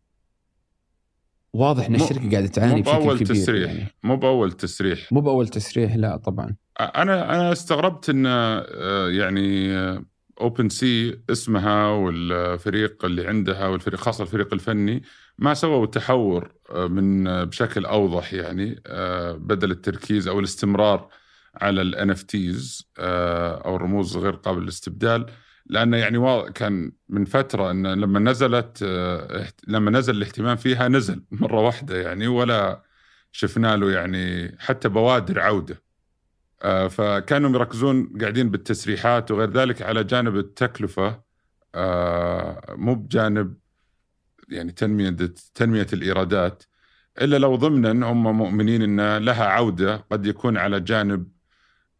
واضح ان الشركه قاعده تعاني بشكل كبير.
تسريح.
يعني
مو باول تسريح
مو باول تسريح لا طبعا.
انا انا استغربت ان يعني اوبن سي اسمها والفريق اللي عندها والفريق خاصه الفريق الفني ما سووا تحور من بشكل اوضح، يعني بدل التركيز او الاستمرار على ال إن إف تيز او الرموز غير قابل للاستبدال. لأنه يعني كان من فترة أن لما نزلت لما نزل الاهتمام فيها نزل مرة واحدة يعني، ولا شفنا له يعني حتى بوادر عودة. فكانوا يركزون قاعدين بالتسريحات وغير ذلك على جانب التكلفة، مو بجانب يعني تنمية تنمية الإيرادات، إلا لو ضمنا هم مؤمنين أن لها عودة قد يكون على جانب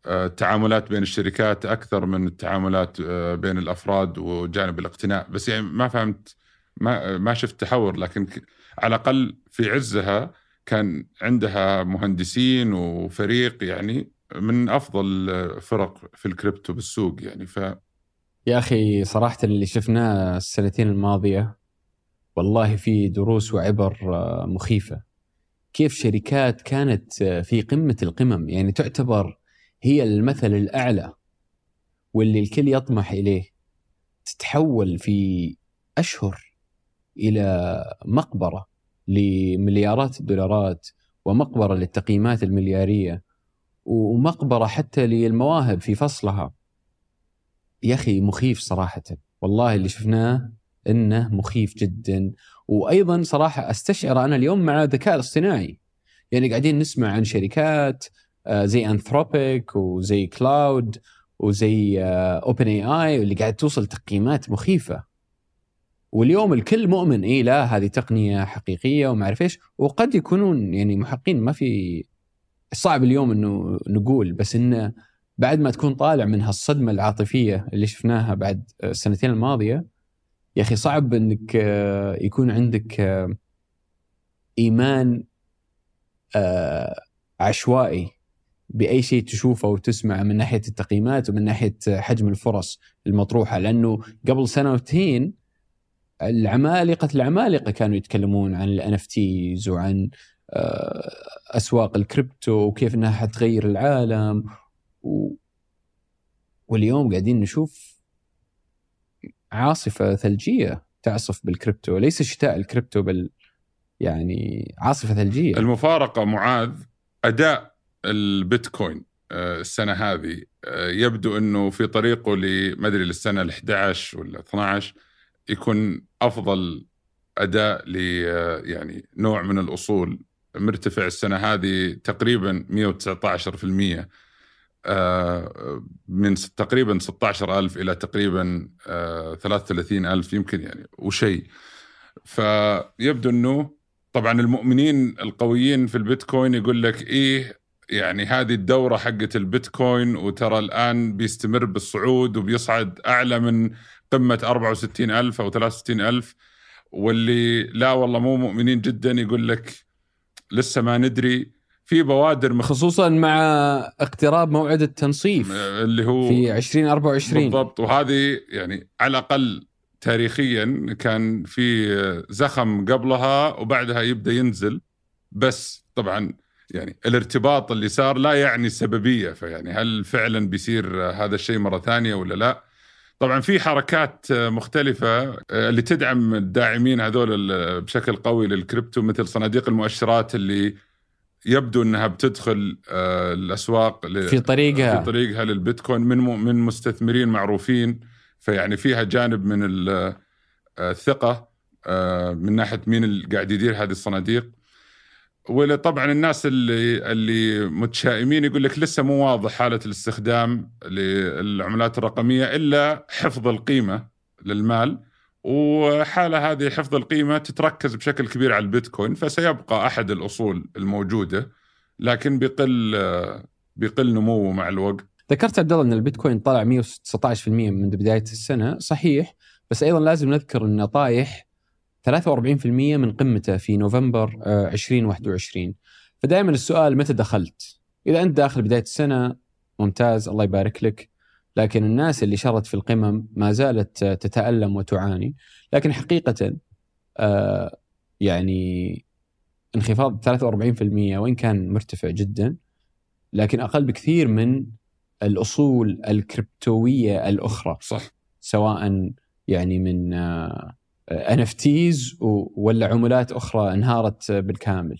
التعاملات بين الشركات أكثر من التعاملات بين الأفراد وجانب الاقتناء. بس يعني ما فهمت، ما ما شفت تحور، لكن على الأقل في عزها كان عندها مهندسين وفريق يعني من أفضل فرق في الكريبتو بالسوق يعني. ف
يا أخي صراحة اللي شفناه السنتين الماضية والله في دروس وعبر مخيفة. كيف شركات كانت في قمة القمم، يعني تعتبر هي المثل الأعلى واللي الكل يطمح إليه، تتحول في أشهر إلى مقبرة لمليارات الدولارات، ومقبرة للتقييمات المليارية، ومقبرة حتى للمواهب في فصلها. يا أخي مخيف صراحة، والله اللي شفناه إنه مخيف جدا. وأيضا صراحة أستشعر أنا اليوم مع الذكاء الاصطناعي، يعني قاعدين نسمع عن شركات زي أنثروبيك وزي كلاود وزي أوبن اي آي اللي قاعد توصل تقييمات مخيفة، واليوم الكل مؤمن إيه لا هذه تقنية حقيقية وما أعرف إيش، وقد يكونون يعني محقين، ما في صعب اليوم إنه نقول، بس إنه بعد ما تكون طالع من هالصدمة العاطفية اللي شفناها بعد السنتين الماضية، يا أخي صعب إنك يكون عندك إيمان عشوائي بأي شيء تشوفه وتسمع من ناحية التقييمات ومن ناحية حجم الفرص المطروحة. لأنه قبل سنتين العمالقة العمالقة كانوا يتكلمون عن ال إن إف تيز وعن أسواق الكريبتو وكيف أنها حتغير العالم، و... واليوم قاعدين نشوف عاصفة ثلجية تعصف بالكريبتو، ليس شتاء الكريبتو بل يعني عاصفة ثلجية.
المفارقة معاذ أداء البيتكوين السنة هذه يبدو أنه في طريقه لمدري للسنة الأحد عشر ولا اثنا عشر يكون أفضل أداء ل يعني نوع من الأصول، مرتفع السنة هذه تقريبا مئة وتسعة عشر بالمئة من تقريبا ستة عشر ألف إلى تقريبا ثلاثة وثلاثين ألف يمكن يعني وشيء. فيبدو أنه طبعا المؤمنين القويين في البيتكوين يقول لك إيه يعني هذه الدورة حقة البيتكوين، وترى الآن بيستمر بالصعود وبيصعد أعلى من قمة أربعة وستين ألف أو ثلاثة وستين ألف. واللي لا والله مو مؤمنين جدا يقول لك لسه ما ندري، في بوادر مخ...
خصوصا مع اقتراب موعد التنصيف
اللي هو
في عشرين أربعة وعشرين
بالضبط. وهذه يعني على الأقل تاريخيا كان في زخم قبلها وبعدها يبدأ ينزل، بس طبعا يعني الارتباط اللي صار لا يعني السببية، فيعني هل فعلا بيصير هذا الشيء مرة ثانية ولا لا؟ طبعا في حركات مختلفة اللي تدعم الداعمين هذول بشكل قوي للكريبتو، مثل صناديق المؤشرات اللي يبدو أنها بتدخل الأسواق
في طريقها
في طريقها للبيتكوين من من مستثمرين معروفين، فيعني فيها جانب من الثقة من ناحية مين اللي قاعد يدير هذه الصناديق. وطبعا الناس اللي اللي متشائمين يقول لك لسه مو واضح حالة الاستخدام للعملات الرقمية إلا حفظ القيمة للمال، وحالة هذه حفظ القيمة تتركز بشكل كبير على البيتكوين، فسيبقى أحد الأصول الموجودة لكن بيقل بيقل نموه مع الوقت.
ذكرت عبد الله أن البيتكوين طلع مئة وتسعة عشر بالمئة من بداية السنة، صحيح، بس أيضا لازم نذكر أنه طايح ثلاثة وأربعين بالمئة من قمته في نوفمبر عشرين واحد وعشرين. فدائما السؤال متى دخلت؟ إذا أنت داخل بداية السنة ممتاز الله يبارك لك، لكن الناس اللي شرت في القمم ما زالت تتألم وتعاني. لكن حقيقة آه يعني انخفاض ثلاثة وأربعين بالمئة وإن كان مرتفع جدا، لكن أقل بكثير من الأصول الكريبتوية الأخرى،
صح،
سواء يعني من آه إن إف تيز ولا عملات أخرى انهارت بالكامل.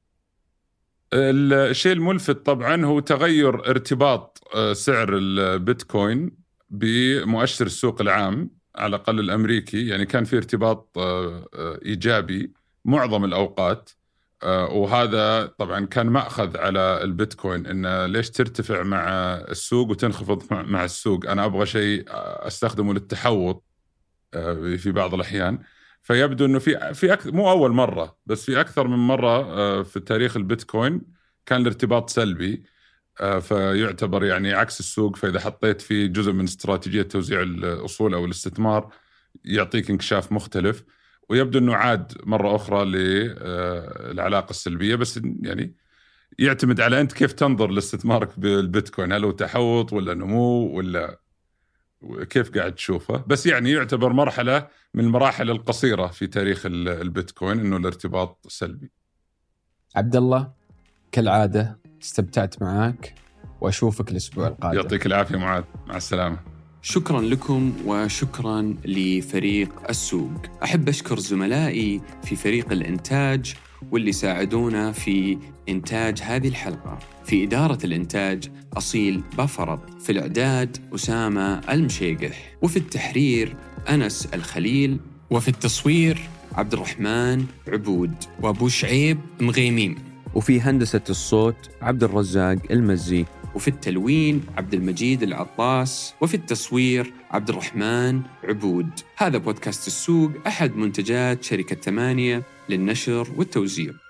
الشيء الملفت طبعا هو تغير ارتباط سعر البيتكوين بمؤشر السوق العام على الأقل الأمريكي، يعني كان في ارتباط إيجابي معظم الأوقات، وهذا طبعا كان مأخذ على البيتكوين إنه ليش ترتفع مع السوق وتنخفض مع السوق، أنا أبغى شيء أستخدمه للتحوط في بعض الأحيان. فيبدو أنه في في أكثر مو أول مرة بس في أكثر من مرة في تاريخ البيتكوين كان الارتباط سلبي. فيعتبر يعني عكس السوق. فإذا حطيت فيه جزء من استراتيجية توزيع الأصول أو الاستثمار يعطيك انكشاف مختلف. ويبدو أنه عاد مرة أخرى للعلاقة السلبية، بس يعني يعتمد على أنت كيف تنظر لاستثمارك بالبيتكوين، هل هو تحوط ولا نمو ولا كيف قاعد تشوفه. بس يعني يعتبر مرحلة من المراحل القصيرة في تاريخ البيتكوين أنه الارتباط سلبي.
عبد الله كالعادة استمتعت معاك وأشوفك الأسبوع القادم.
يعطيك العافية معاذ، مع السلامة.
شكرا لكم وشكرا لفريق السوق. أحب أشكر زملائي في فريق الإنتاج واللي ساعدونا في إنتاج هذه الحلقة. في إدارة الإنتاج أصيل بافرط، في الإعداد أسامة المشيقح، وفي التحرير أنس الخليل، وفي التصوير عبد الرحمن عبود وأبو شعيب مغيمين،
وفي هندسة الصوت عبد الرزاق المزي،
وفي التلوين عبد المجيد العطاس، وفي التصوير عبد الرحمن عبود. هذا بودكاست السوق، أحد منتجات شركة ثمانية للنشر والتوزيع.